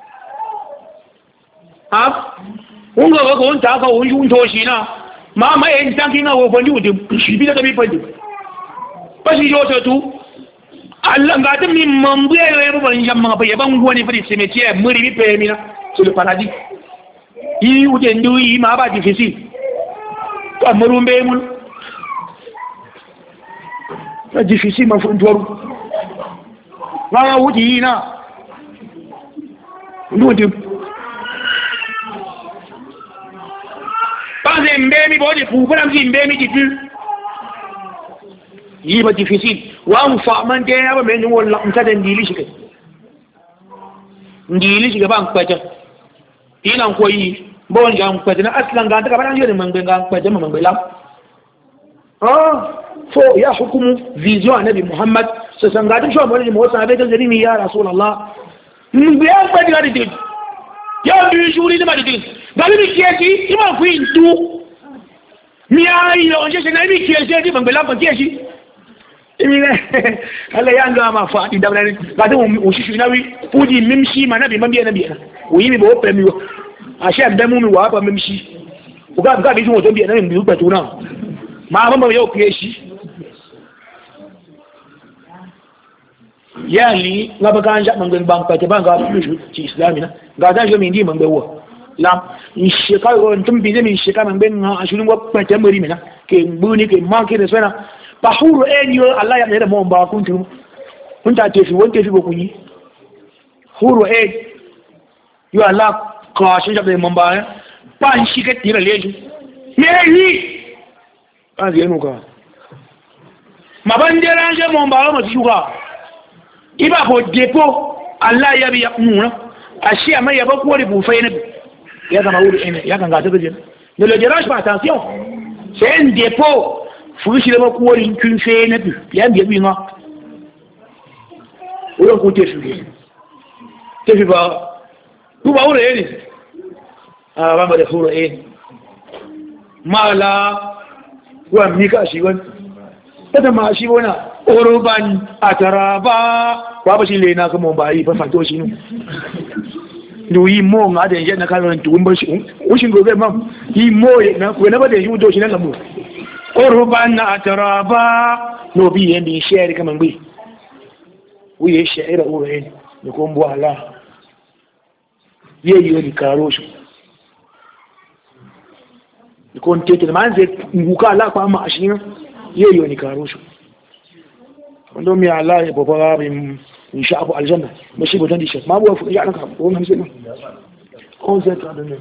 ha ungo ko on ta ka on yun to shi na mama en tanki na wo bandi wude shi bi da bi bandi bashi yo to tu Allah ga ta mi mambu ya yo ban jamma ba yaban woni fadi cimetière muri bi pe mi na sur le paradis yi wude ndu yi ma ba difficile to amurumbe mun c'est difficile ma frère wa wuti na wuti pas mbemi bodi fu bram si mbemi di tu yi ba difficile wa mu fa man de ba men wala mta da ndili shi ndili shi ba kwata ina ko yi bon jam kwata na aslan ga ta ba nan yore man ga kwata man lam ah fo ya hukumu vision nabi Muhammad so sangatu sho mo ni mo sa be gari mi ya rasulullah ni be an ba gari dit ya bi juri ni ma dit gari mi kiesi ima ku intu mi ai yo je se na mi kiesi di bangela ba kiesi imi ne ala yanga ma fa di dabla ni ga de o shishu na wi pudi mimshi ma nabi mambi nabi na o yimi bo pe mi wo a she da mu mi wa ba mimshi o ga ga bi mo to bi na mi bi tu na ma ba mo yo kiesi yani ngaba kanja mangwe bang pate banga ci islamina ga da yo mindi mangwe wo lam in sheka ko tum bi min sheka man ben ha ashulun ko pete mari mena ke mbuni ke manke de sona ba huru en yo Allah ya da mo ba kun tu kun ta te fi won te fi ko kunyi huru en yo Allah ka shi da mo ba pa shi ke tira leju yeyi ba je no ka mabandera je mo ba mo shuga iba ko depo Allah ya bi yakuna ashi amma ya ba ko ribu fa ne ya zama wuri ene ya kan ga ta gaje ne le garage pas attention c'est un dépôt fu shi da ba ko rin kun fe ne bi ya bi bi nga o ko te fi te fi ba ku ba wuri ene ah ba ba da wuri ene mala wa mika shi wani ta ma shi wani urban ataraba wa ba shi le na kuma ba yi ba fato shi nu du yi mo nga de je na ka ran tu mbo shi o shi gobe mam yi mo na ko na ba de yu do shi na lamu urban ataraba no bi yen bi share kama ngbi wi ye share o re ni ko mbo ala ye yo ni karo shi ni ko ntete man ze nguka ala kwa ma ashina ye yo ni karo shi ndo mi ala e baba bi insha Allah aljanna mashi bodan di shek ma bu ya naka ko nan sai on zet à donner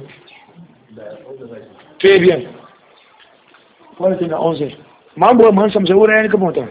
très bien voilà c'est onze ma bu man sam sai wurin ka mota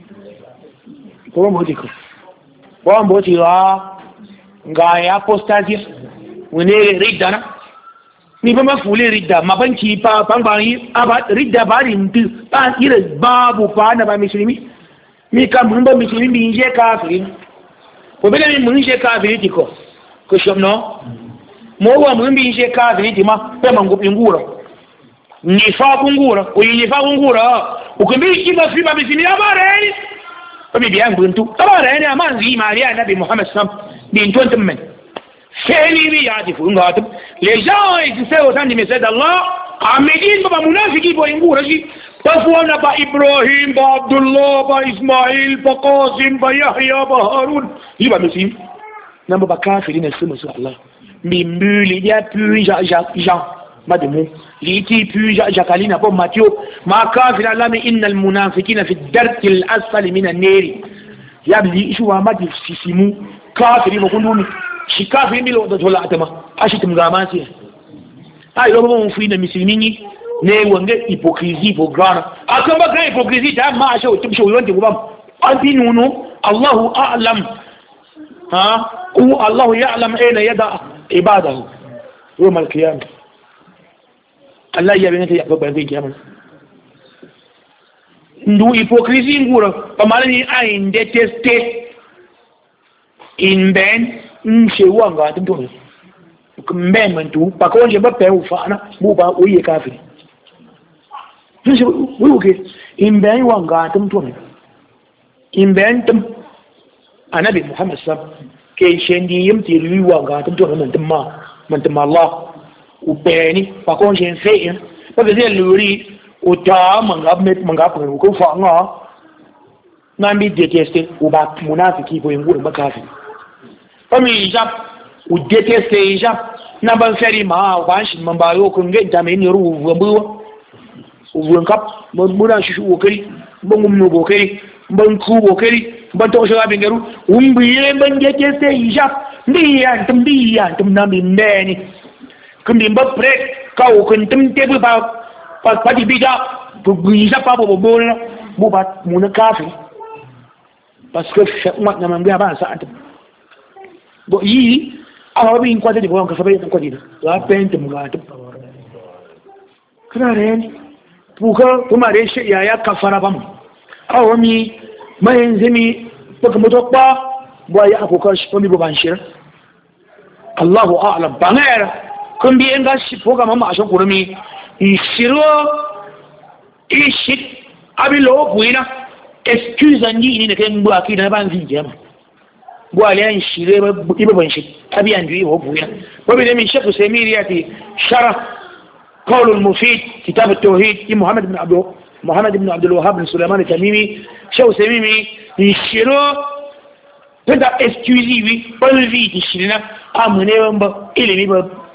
ko mo diko ko mo ti wa nga ya postati wani ridda na ni ba ma fule ridda ma banki pa pangbangi aba ridda ba rin tu ba ira babu pa na ba muslimi mi ka mun ba muslimi bi je kafiri ko bele mi mun je kafiri tiko ko shomno mo wa mun bi je kafiri tima pe mango pingura ni fa kungura ko ni fa kungura o ko bi ki ba fi ba muslimi abare ko bi bian buntu abare ne amanzi maria nabi muhammad sam bi ntontum men feli bi ya difu ngatum les gens ils se au temps du message d'Allah amedin ba munafiki bo ingura ji tafuana ba Ibrahim ba Abdullah ba Ismail ba Qasim ba Yahya ba Harun liba mesim namba ba kafiri na sema su Allah mimbuli ya pu ja ja Jean mademu liti pu ja Jacqueline ba Matthieu ma kafira la mi innal munafiqina fi ad-darki al-asfali min an-nar yabli shu wa madi sisimu kafiri ba kundumi shi kafiri milo da tola atama ashi tumgamasi ai lo mo fu ina misilini ne wanga hypocrisie pour grana akamba ka hypocrisie ta ma asho tumsho yonde gubam anti nunu Allahu a'lam ha u Allahu ya'lam aina yada ibadahu yawm al-qiyamah Allah ya binata ya babban zai kiyama ndu hypocrisie ngura pamalani ai ndeteste in ben nshewa nga tumtone mbemwe ntu pakonje bape ufana buba uye kafiri nje wuke imben wanga tumtone imben tum anabi muhammad sab ke shendi yimti ri wanga tumtone man tumma man tumma Allah upeni pakonje fe ba be luri uta manga met manga ko fa nga nambi deteste uba munafiki bo nguru makafiri Omi hijab, ou déteste hijab, n'a pas fait ma wanch, mon bayo, qu'on gagne ta mine, ou vous ou un cap, mon moulin chou au keri, bon mou au keri, bon coup au keri, bon tojo à bingarou, ou m'oubliez, bon déteste hijab, dian, tum dian, tum nami mbeni, comme des mbop prêt, quand on tum table pas, pas de bida, pour hijab pas pour bon, bon bat, mon café, parce que chaque mois, n'a même pas ça. Bo yi awa bi in kwata di bon ka sabai tan kwadi da pente mu ga ta kana ren buka kuma re shi ya ya kafara bam awa mi mai zimi baka mutu ba bo ya akoka shi ko mi bo ban shira Allahu a'lam bangera kun bi en ga shi ko ga mama ashan kurumi ishiro ishit abilo buina excuse anji ni ne kai mbu akida ban zinjema gwaliyan shire ibaban shi abiyan juyi wa buya wabi da min shekhu samiriyati shara قول المفيد كتاب التوحيد محمد بن عبد محمد بن عبد الوهاب بن سليمان التميمي شو سميمي يشيرو تدا exclusive بالفي تشيرنا امنه با ilimi ba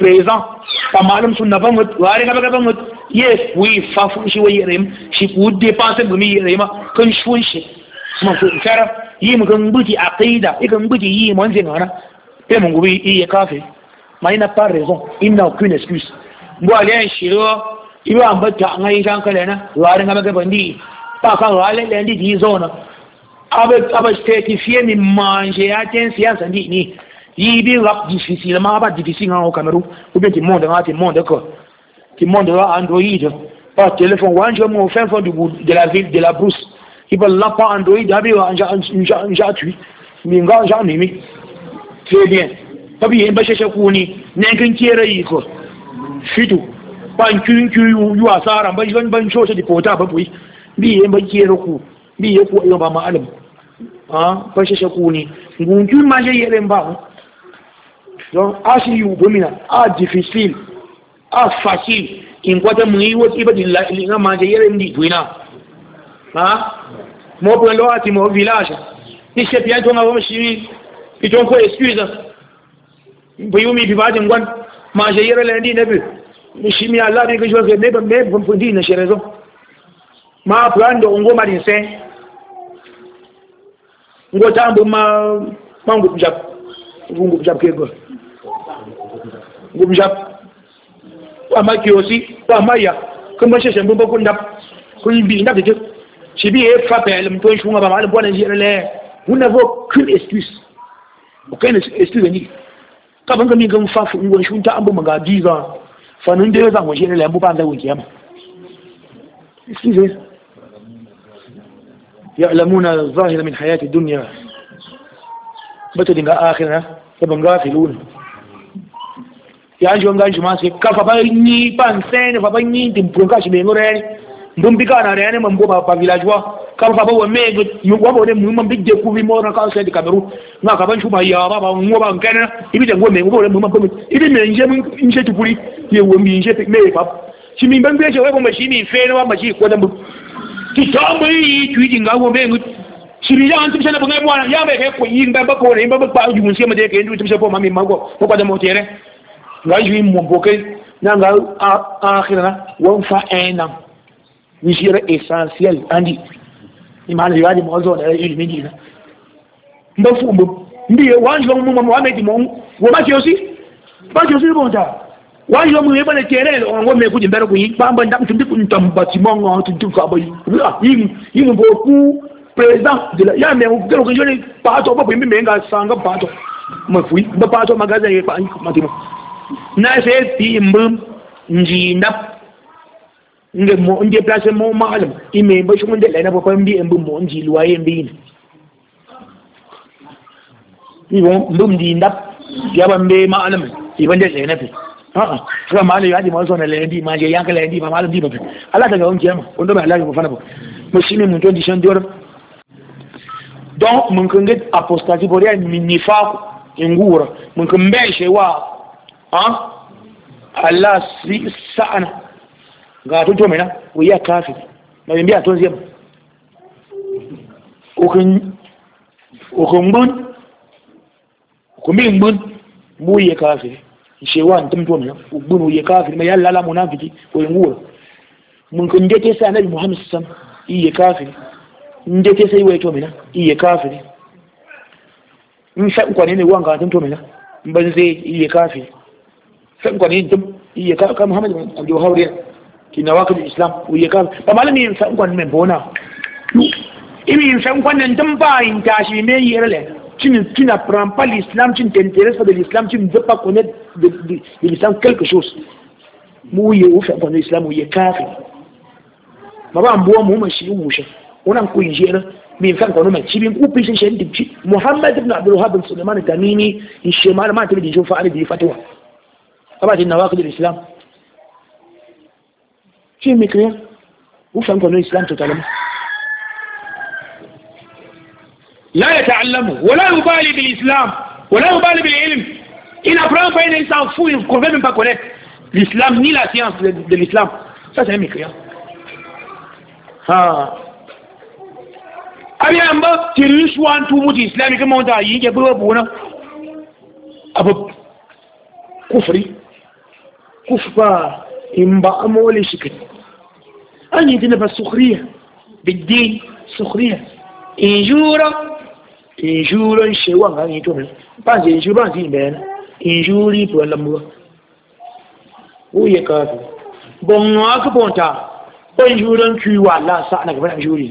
présent pas malum sunna ba ngut wari ga ba ngut yes oui fa fu shi wayi rem shi ku dépenser bu mi rema kan shun shi ma fu kara yi mu kan buti aqida ikan buti yi mon zengana pe mon gubi yi kafe mais il n'a pas raison il n'a aucune excuse bo ale shiro iba ambata ngai jan kale na wari ga ba bandi pa ka wale le ndi di zona aba aba certifié ni manger atteint science ndi ni yi bi rap difficilement pas difficile au Cameroun ou bien du monde hein du monde quoi du monde Android par téléphone one jour mon fin fond de la ville de la brousse il va là pas Android abi anja anja anja tu mi nga anja ni mi très bien papi en ba chercher ko ni nenkin kere yi ko fitu ban kun kun yu asara ban ban ban shoce di pota ba bui bi en ba kere ku bi ye ko yo ba ma alam ah ba chercher ko ni ngun ma je yere mba donc asi yu bomina a difficile a facile in kwata mu yi wati ba dillahi nga ma je yere ndi tuina ha mo po lo ati mo village ni se pia to nga wo shi i ton ko excuse bo yumi bi ba de ngwan ma je yere le ndi ne bu ni shi mi Allah de que je vais ne ba me bon pour dire j'ai raison ma prendre ngo ma din se ngo tambo ma mangu jap ngo jap ke go ngo jap wa ma ki aussi wa ma ya kuma she shen bo ko ndap ko bi ndap de ci bi e frappé le mton chunga ba mal bon dire le vous n'avez aucune excuse aucune excuse ni ka ban ga mi gan fa fu ngo shunta ambu maga diza fa nun de za ngo dire le ambu ba da wuce ma excuse يعلمون الظاهر من حياة الدنيا بتدين آخرها يبقى غافلون يعني جوان جماعة كفا بني بانسين فبني تمبرونكاش بينوري mbika na rene mambo ba pa village wa ka fa ba wa me wa bo de mu mam bidde ku bi mo na ka se di Cameroun na ka ban shuba ya ba ba mo ba nkene ibi de ngome ngo mo mam ibi me nje mu nje tupuri ye wo mi nje me pa shi mi ban be je wa ba shi mi fe na ba shi ko da mu ti tambo yi tu ji nga wo me ngu shi bi ya an tumsha na ba ngai bwana ya be ke ko yi ngba ba ko ne ba ba ju mun se ma de ke ndu tumsha po mami mago ko ko da mo tere nga ju mo bo ke na nga akhirana wa fa ena ni shi essentiel andi imani yadi mo zo da ilimi dina mba fu mbo ndiye wanjo mu mu Muhammad mo wo ba ki osi ba ki osi bonta wanjo mu yeba ne tere on go me ku dimbere ku yi pamba ndam tumbi ku ntamba ti mo ngo tu ka ba yi yi mo ku president de la ya me ku ko ko joni pa to ba bi me nga sanga pa to mo fu ba pa to magaza ye pa ma ti mo na se ti mbum nji ndap nge mo nge place mo malam ime ba shi mun da lana ba fa mbi embu mo nji luwaye mbi ni iwo mbum di ndap ya ba mbe malam iban da lana fi a a fa malam ya di mo so na lana di ma je yanka lana di ba malam di ba Allah daga on kiyama on do ba Allah ko fa na ba mo shi ne mun to di shan dior donc mun kan get apostasy bo ya ni fa ngura mun kan mbe shewa ha Allah si sa'ana ga tuto mai na wuya kafi na yin biya ton ziyar okungbun okumbin gbun bu wuya kafi shewa n tumto mai na ogbun wuya kafi mai yalla munafiki ko yin wura mun kun dake sa nabi Muhammad sam iya kafi in dake sai wai to mai na iya kafi in sa kwane ne wanka tumto mai na ban zai iya kafi sai kwane tum iya ka Muhammad Abdul Hawriya ki nawakil islam wuye ka ba malami yin san kwan men bona imi yin san kwan nan dan ba yin tashi me yerle cin cina prend pas l'islam cin t'intéresse pas de l'islam cin ne veut pas connaître de, de, de l'islam quelque chose mu wuye u fa kwan islam wuye kafir baba ambo mu ma shi wushe wannan ku yin jera min san kwan mai cibin ku pishin shi dibci Muhammad ibn Abdul Wahhab bin Sulaiman Tamimi in shi ma ma tabi jin fa'ali bi fatwa baba din nawakil islam qui m'écrit vous faites connaître l'islam totalement لا يتعلم ولا يبالي بالإسلام ولا يبالي بالعلم il apprend pas il s'en fout il ne veut même pas connaître l'islam ni la science de, de l'islam ça c'est un mécréant ah abia amba tiru swan tu muti islamique comment ta yi ke bo bona abo kufri كفا إن بأمول شكل أني تنبى السخرية بالدين سخرية إنجورا إنجورا شوان غاني تومل بانزي إنجورا بانزي بينا إنجوري بولمبو ويه كافي بونغاك بونتا إنجورا كيوا لا سانا كبير إنجوري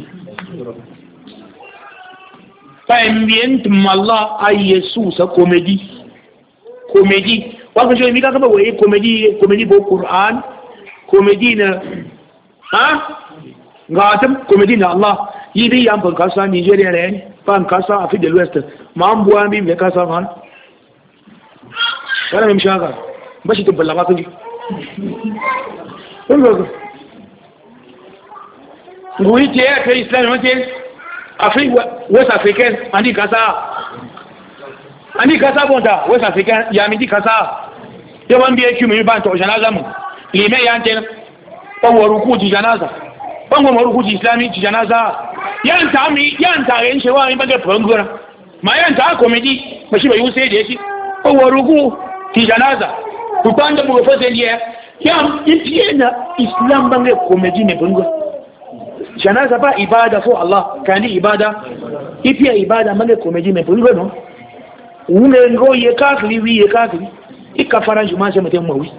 فإنبينت مالا أي يسوس كوميدي كوميدي وأنا شو يميكا كبا ويه كوميدي كوميدي بو قرآن كوميدي نا ها غاتم كوميدي نا الله يبي يام بنكاسا نيجيريا لين بنكاسا أفريقيا الوست ما أم بوامي بنكاسا مان أنا مشاغا بس تبلا ما تجي ngui je ke islam ma je afrique west africain ani kasa ani kasa bonta west africain ya mi di kasa ya wan bi eku mi ban to janaza mu lime ya ntena bawo ruku ji janaza bawo ruku ji islami ji janaza yan ta mi yan ta ren shewa mi bage pangura ma yan ta comedy ba shi ba yu sai da shi bawo ruku ji janaza ku panda mu fa sai ya ya na islam bange comedy ne pangura janaza ba ibada fo Allah kani ibada ipia ibada mange comedy me pangura no une ngo ye kafiri wi ye kafiri ikafara juma se mutem mawi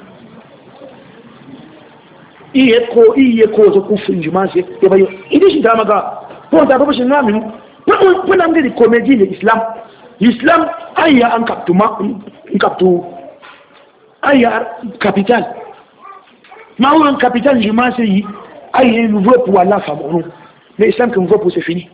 iye ko iye ko to kufu juma se ye bayo idi shi dama ga ko ta baba shi ngami no ko na ngedi comedy le islam islam aya an kaptuma an kaptu aya capital ma ou un capital juma se yi aya nouveau pour Allah famonu mais islam que nouveau pour c'est fini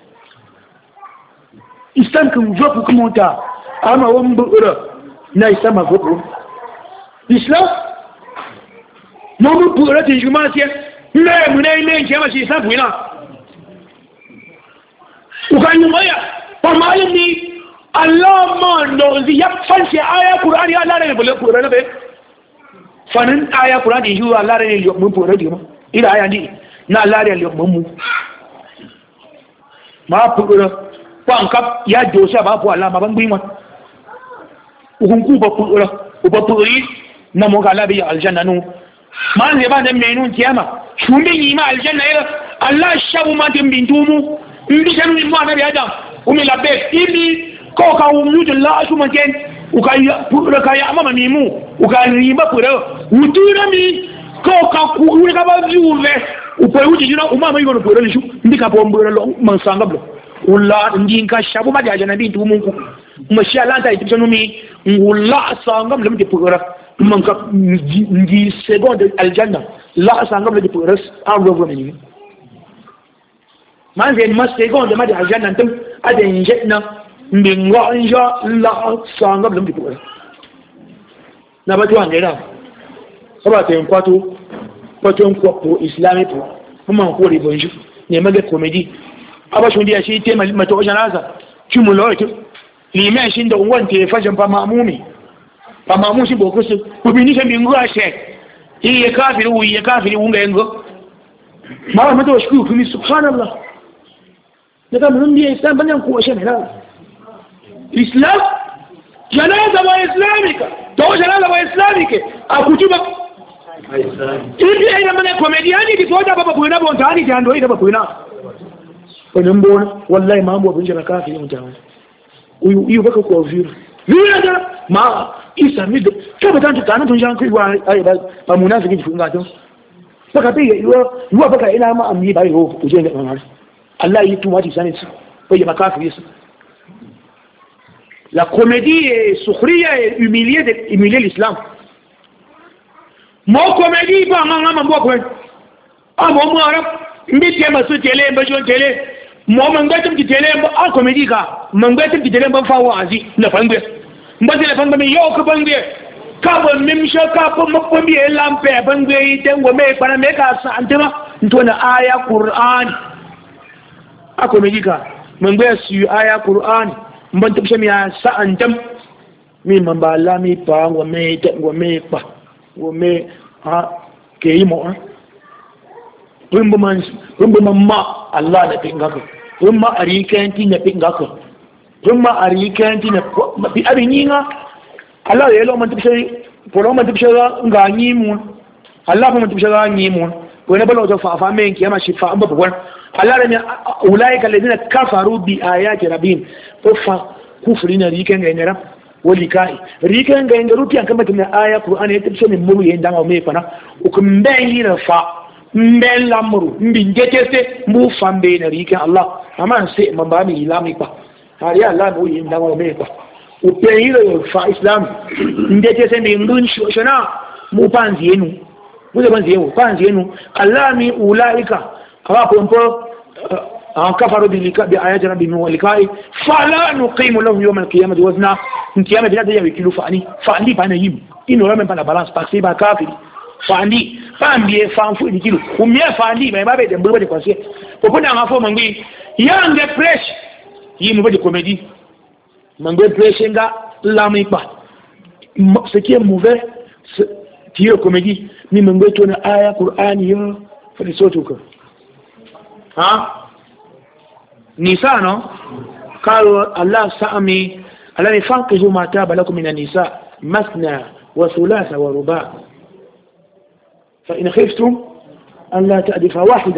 islam que nouveau pour comment ta ama wambu ura na islam agopo islam momu pura te jumatia ne mune ne chama si islam buina ukanyumaya pamali ni allah mando ya fansi aya qur'ani ya allah ne bole qur'ani be fanan aya qur'ani ju allah ne yo mun pura di ma ila aya ndi na allah ne yo mun mu ma pura pankap ya dosa ba po allah ma ban buima ukunku bakura ubapuri na moga labi aljanna nu man ne ba da menun kiyama shumbi yi ma aljanna ila allah shabu ma tin bintumu mbi shanu ni mwana ya adam umi labe ibi ko ka umuju la ashu man ken ukaya pura kaya mama mimu ukani ba pura utura mi ko ka ku ka ba juve upo uji jina umama yigo pura lishu ndika bombura lo mansanga blo ulla ndinka shabu ma jaja na bintu mungu mashi alanta itibisonu mi ngulla sangam lam di pura manka ngi seconde aljanna la sangam lam di pura an rogo ni man zen mas seconde ma di aljanna tum aden jetna mbingo anja la sangam lam di pura na ba to andera ba te kwato kwato ko islamique kuma ko ri bonju ne mage comedy aba shundi ya shi tema mato janaza kimulo to limen shi da wante fashin fa mamumi fa mamushi bokusu kubini shi binguwa she iye kafiri wu iye kafiri unga yengo ma mato shku kumi subhanallah daga mun biye islam banyan ko she mena islam janaza wa islamika to janaza wa islamike akutuba ibi ina mana comediani di toja baba kuina bontani jando ida baba kuina wannan bona wallahi ma mu bin jira kafiri mutawa uyu uyu baka ko vira vira da ma isa mi ka ba tantu kana tun jan kai wa ai ba ba munafiki funga to baka bi yo yo baka ina ma ammi ba yo ku je ne wannan Allah yi tuma ti sanin su ko ya makafiri su la comédie est soukhriya et humilier de humilier l'islam mo comédie ba nga nga mbo ko ah mo mo arab mbi tema su tele mba jo tele mo mangatum ki tele mba a comédie ka mangatum ki tele mba fa wazi na fangbe mba tele fangbe mi yo ko bangbe ka bo mim sha ka ko mo ko mi lampe bangbe ite ngo me para me ka sa antema ntona aya qur'an a comédie ka mangbe su aya qur'an mba tabshe mi sa antam mi mamba la mi pa ngo me te ngo me pa ngo me ha ke yi mo rumbu man rumbu mamma Allah da pinga ko rumma arikanti na pinga ko rumma arikanti na bi abininga Allah ya lo man tabi polo ma tibshara nga nyimu Allah ma tibshara nyimu wani bala wajen fafa mai kiyama shi fa'an babu wani Allah da ne ulaika alladhina kafaru bi ayati rabbihim fa kufri na riken ga inara wali kai riken ga inda rupiyan kan bakin aya qur'ani ya tibshe min mulu yin dama mai fana ukum ben yira fa mbel lamru mbin geteste mu fambe na riken Allah amma sai man ba mi ilami pa hari Allah mu yin dama mai pa upen yira fa islam ngeteste min ngun shona mu panzi yenu muze banzi yenu panzi yenu Allah mi ulaika awa pompo an kafaru bi lika bi ayati rabbihim wa likai fala nuqimu lahum yawm al-qiyamati wazna nkiyama bila ya wikilu fani fani bana yim ino rame bana balance parce ba kafiri fani fambie fanfu dikilu umie fani ba babe de mbuba de konse ko kuna ngafo mangwi yange fresh yimu ba de comedy mangwe fresh nga lami pa ce qui est mauvais tire comédie ni mangwe tona aya qur'ani yo fa soto ko ha nisa no قالوا الله سأمي الذي فانقذوا ما تاب لكم من النساء مثنى وثلاث ورباع فإن خفتم أن لا تأدفها واحدة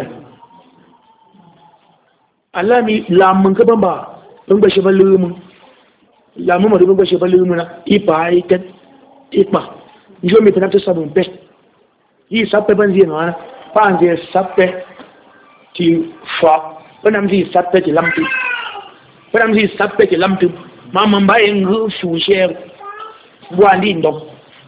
الله مي لا من كبن با بن بشي بلوم لا مو بن بشي بلوم نا إيبا إيتن إيبا نجو مي تنافس سبون بس يي سابه بنزي نوانا بانزي سابه تي فا بنامزي سابه تي لامتي بنامزي سابه تي لامتي mama mbaye ngufushe bwandi ndo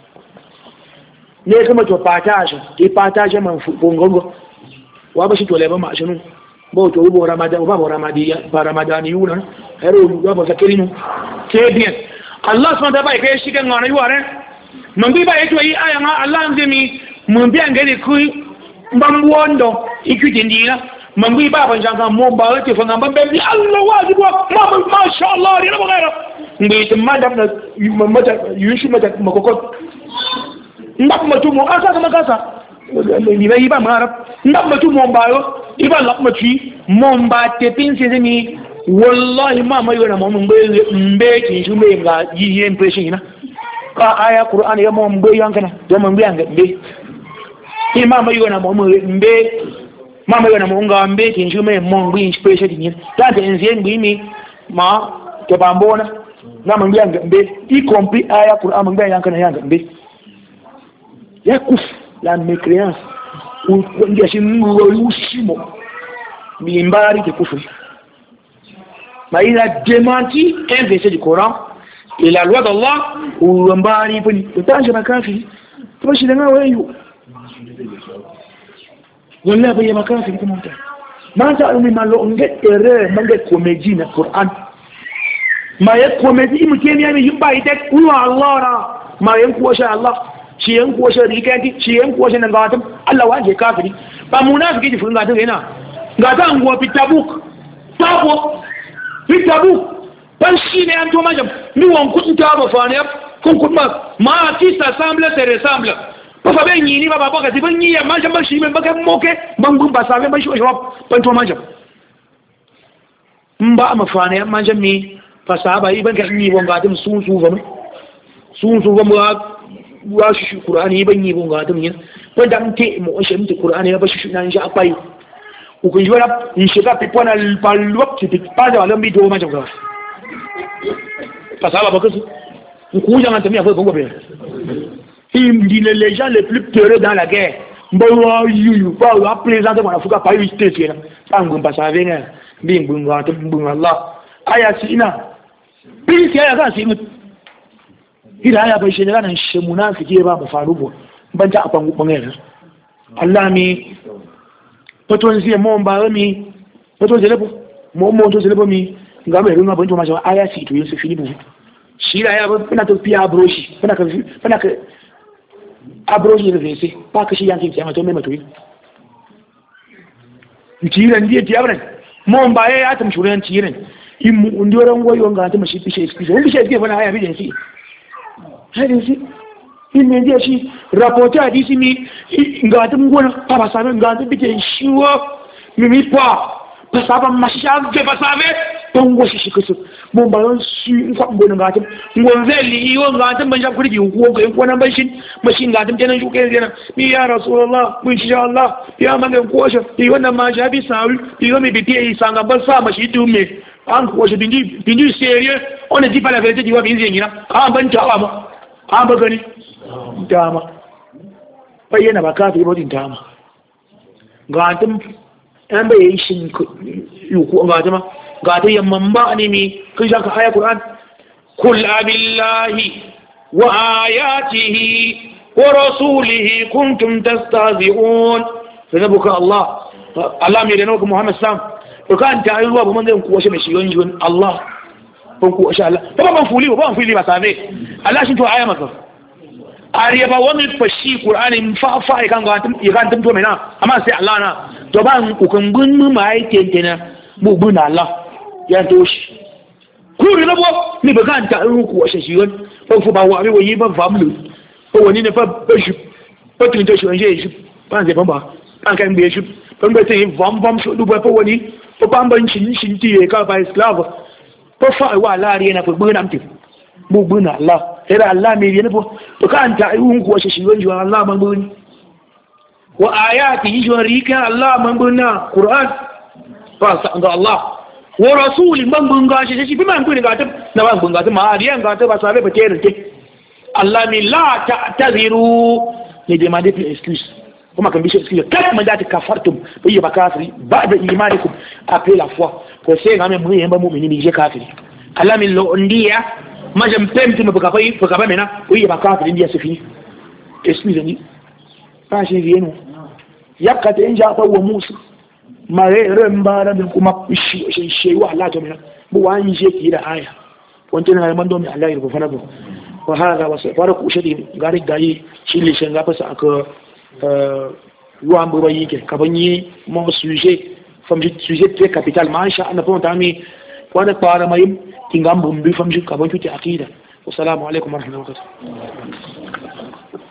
ne kama to partage e partage man bongongo waba shi to leba ma shinu bo to bo ramadan ba bo ramadiya ba ramadani yuna hero waba zakirinu c'est bien Allah subhanahu wa ta'ala ke shi kan ngana yuare mangi ba yeto yi aya nga Allah nzemi mumbi angeli ku mbambuondo ikutindira mangi ba ban janga mo ba wate fa ngamba be Allah wajibu ma ma sha Allah ni bagara ngi tamada na mata yushi mata makokot ndap matu mo asa kama kasa ni ba iba marab ndap matu mo bayo iba lak matu mo mba te pinse ni wallahi ma mayo na mo mbe mbe ki shume nga yi impression ina ka aya qur'an ya mo mbe yankana ya mo mbe anga mbe ima mayo na mo mbe mama yana munga mbe kinjume mongo inspiration dinyi tante enzie ngimi ma ke bambona na mambia mbe y compris aya Qur'an mambia yankana yanga mbe yakuf la mécréance ou ngeshi ngolushimo mimbari ke kufu ma il a démenti un verset du Coran et la loi d'Allah ou mbari poni tanje makafi tubashi danga weyo wala baye makafi kuma ta manta alumi malo ngetere mange comédie na Qur'an ma ya comédie mutemi ya yimba ite ku Allah ra ma yan ko sha Allah shi yan ko sha rikanti shi yan ko sha nan gatam Allah waje kafiri ba munafiki ji fun gatam ina gatam go pitabuk tabo pitabuk ban shi ne an to majam ni won ku ta ba fa ne kun kuma ma ti ça semble se ressemble papa ben ni baba baka ti ban yi ya majam ba shi men baka moke ban gun ba sabe ban shi shawab ban to majam mba ma fa ne majam mi fa sahaba iban ka ni bon gatam sun su fa sun su fa mu wa shi qur'ani ban yi bon gatam yin wanda mte mu shi mte qur'ani ba shi nan shi akwai ukun jora in shi ka pipona palwap ti pa da lambi do majam ga fa sahaba ba kasu ku janga tamia fa bongo be il dit les gens les plus peureux dans la guerre. Bon, you, pas ou plaisanter mon afuka pas huit têtes là. Pas ngum pas ça venir. Bien bunga to bunga Allah. Aya sina. Bin sai aya kan sinu. Ila aya bai shedara nan she munafiki ba ba faru bo. Ban ta apan gubon Allah mi paton zai mo mba mi paton zai lebo. Mo mo to zai lebo mi ngame runga ban to ma aya si to yesu fini bu. Shi aya ba fina to piya broshi. Fina ka fina ka abroji da zai ba ka shi yankin kiyama to mai matoyi tiran diye tiyabran mon baye ya tam shuran tiran imu undoran goyo nga ta mashi bishe bishe wani bishe ke fana haya bijin si hadin si in ne dia shi rapporter hadisi mi nga ta ngona pa pasabe nga ta bije shiwo mi mi pa pasaba masha ke pasabe don wasu shi kasu mun ba ran su in kwa mbona ngatim ngon veli yo ngatim ban ja kuri ko ko ko nan ban shin mashin ngatim kenan shuke kenan mi ya rasulullah mun insha Allah ya mangan ko shi yi wannan ma jabi sawi yi go mi bi ti sanga ban sa mashi dume an ko shi bindi bindi sérieux on ne dit pas la vérité du wa bin zengina an ban tawa ma an ba gani dama bayyana ba ka fi bodin dama ngatim an bai yi shin yuku ngatima ga ta yamman ba ne mi kun sha ka aya Qur'an kul abillahi wa ayatihi wa rasulihi kuntum tastahzi'un sanabuka Allah Allah mai da nauka Muhammad sam to kan ta ruwa ba mun zai ku washe mai shiyon jiyon Allah ban ku washe Allah ba ban fuli ba ban fuli ba sabe Allah shi to aya maka ariya ba wani fashi Qur'ani fa fa kan ga ya kan tumto mai na amma sai Allah na to ban ku kan gun mu mai tentena bu bu na Allah ya toshi kuri na bo ni ba kan ta ru ku washe shi wani ba fu ba wa mi yi ba family ko wani ne fa ba shi ba tun to shi wani shi ba zai ban ba kan kan be shi ban ba sai vam vam shi du ba fa wani ko ban ban shin shin ti ka ba islam ko fa wa lari na fa bu na mti bu bu na Allah sai da Allah mai ne bo to kan ta ru ku washe shi wani Allah man bu wa ayati yi rika Allah man bu na Qur'an fa sa Allah wa rasuli man bunga shi shi bi man kuni ga ta na man bunga ta ma ariyan ga ta ba sabe ba tere ke Allah mi la ta'taziru ne de ma de excuse kuma kan bi shi excuse kat man da ta kafartum bi ba kafiri ba da imanikum après la foi ko sai ga men mu yamba mu'mini bi je kafiri Allah mi lo ndiya ma jam temtu mu ba kai ba mena bi ba kafiri ndiya sufi excuse ni ba shi yenu yakata inja ta wa musu mare ran bara da kuma shi shi wa Allah ta mina bu wani je ki da aya wancan na man domin Allah ya rufa na bu wa hada wa sai fara ku shedi gari gayi shi le shin ga fasa aka euh ruwan bu bayi ke kabanyi mo sujet fam ji sujet très capital ma sha Allah fa mi wani fara mai kingam bumbi fam ji kaban tuti akida assalamu alaikum warahmatullahi wabarakatuh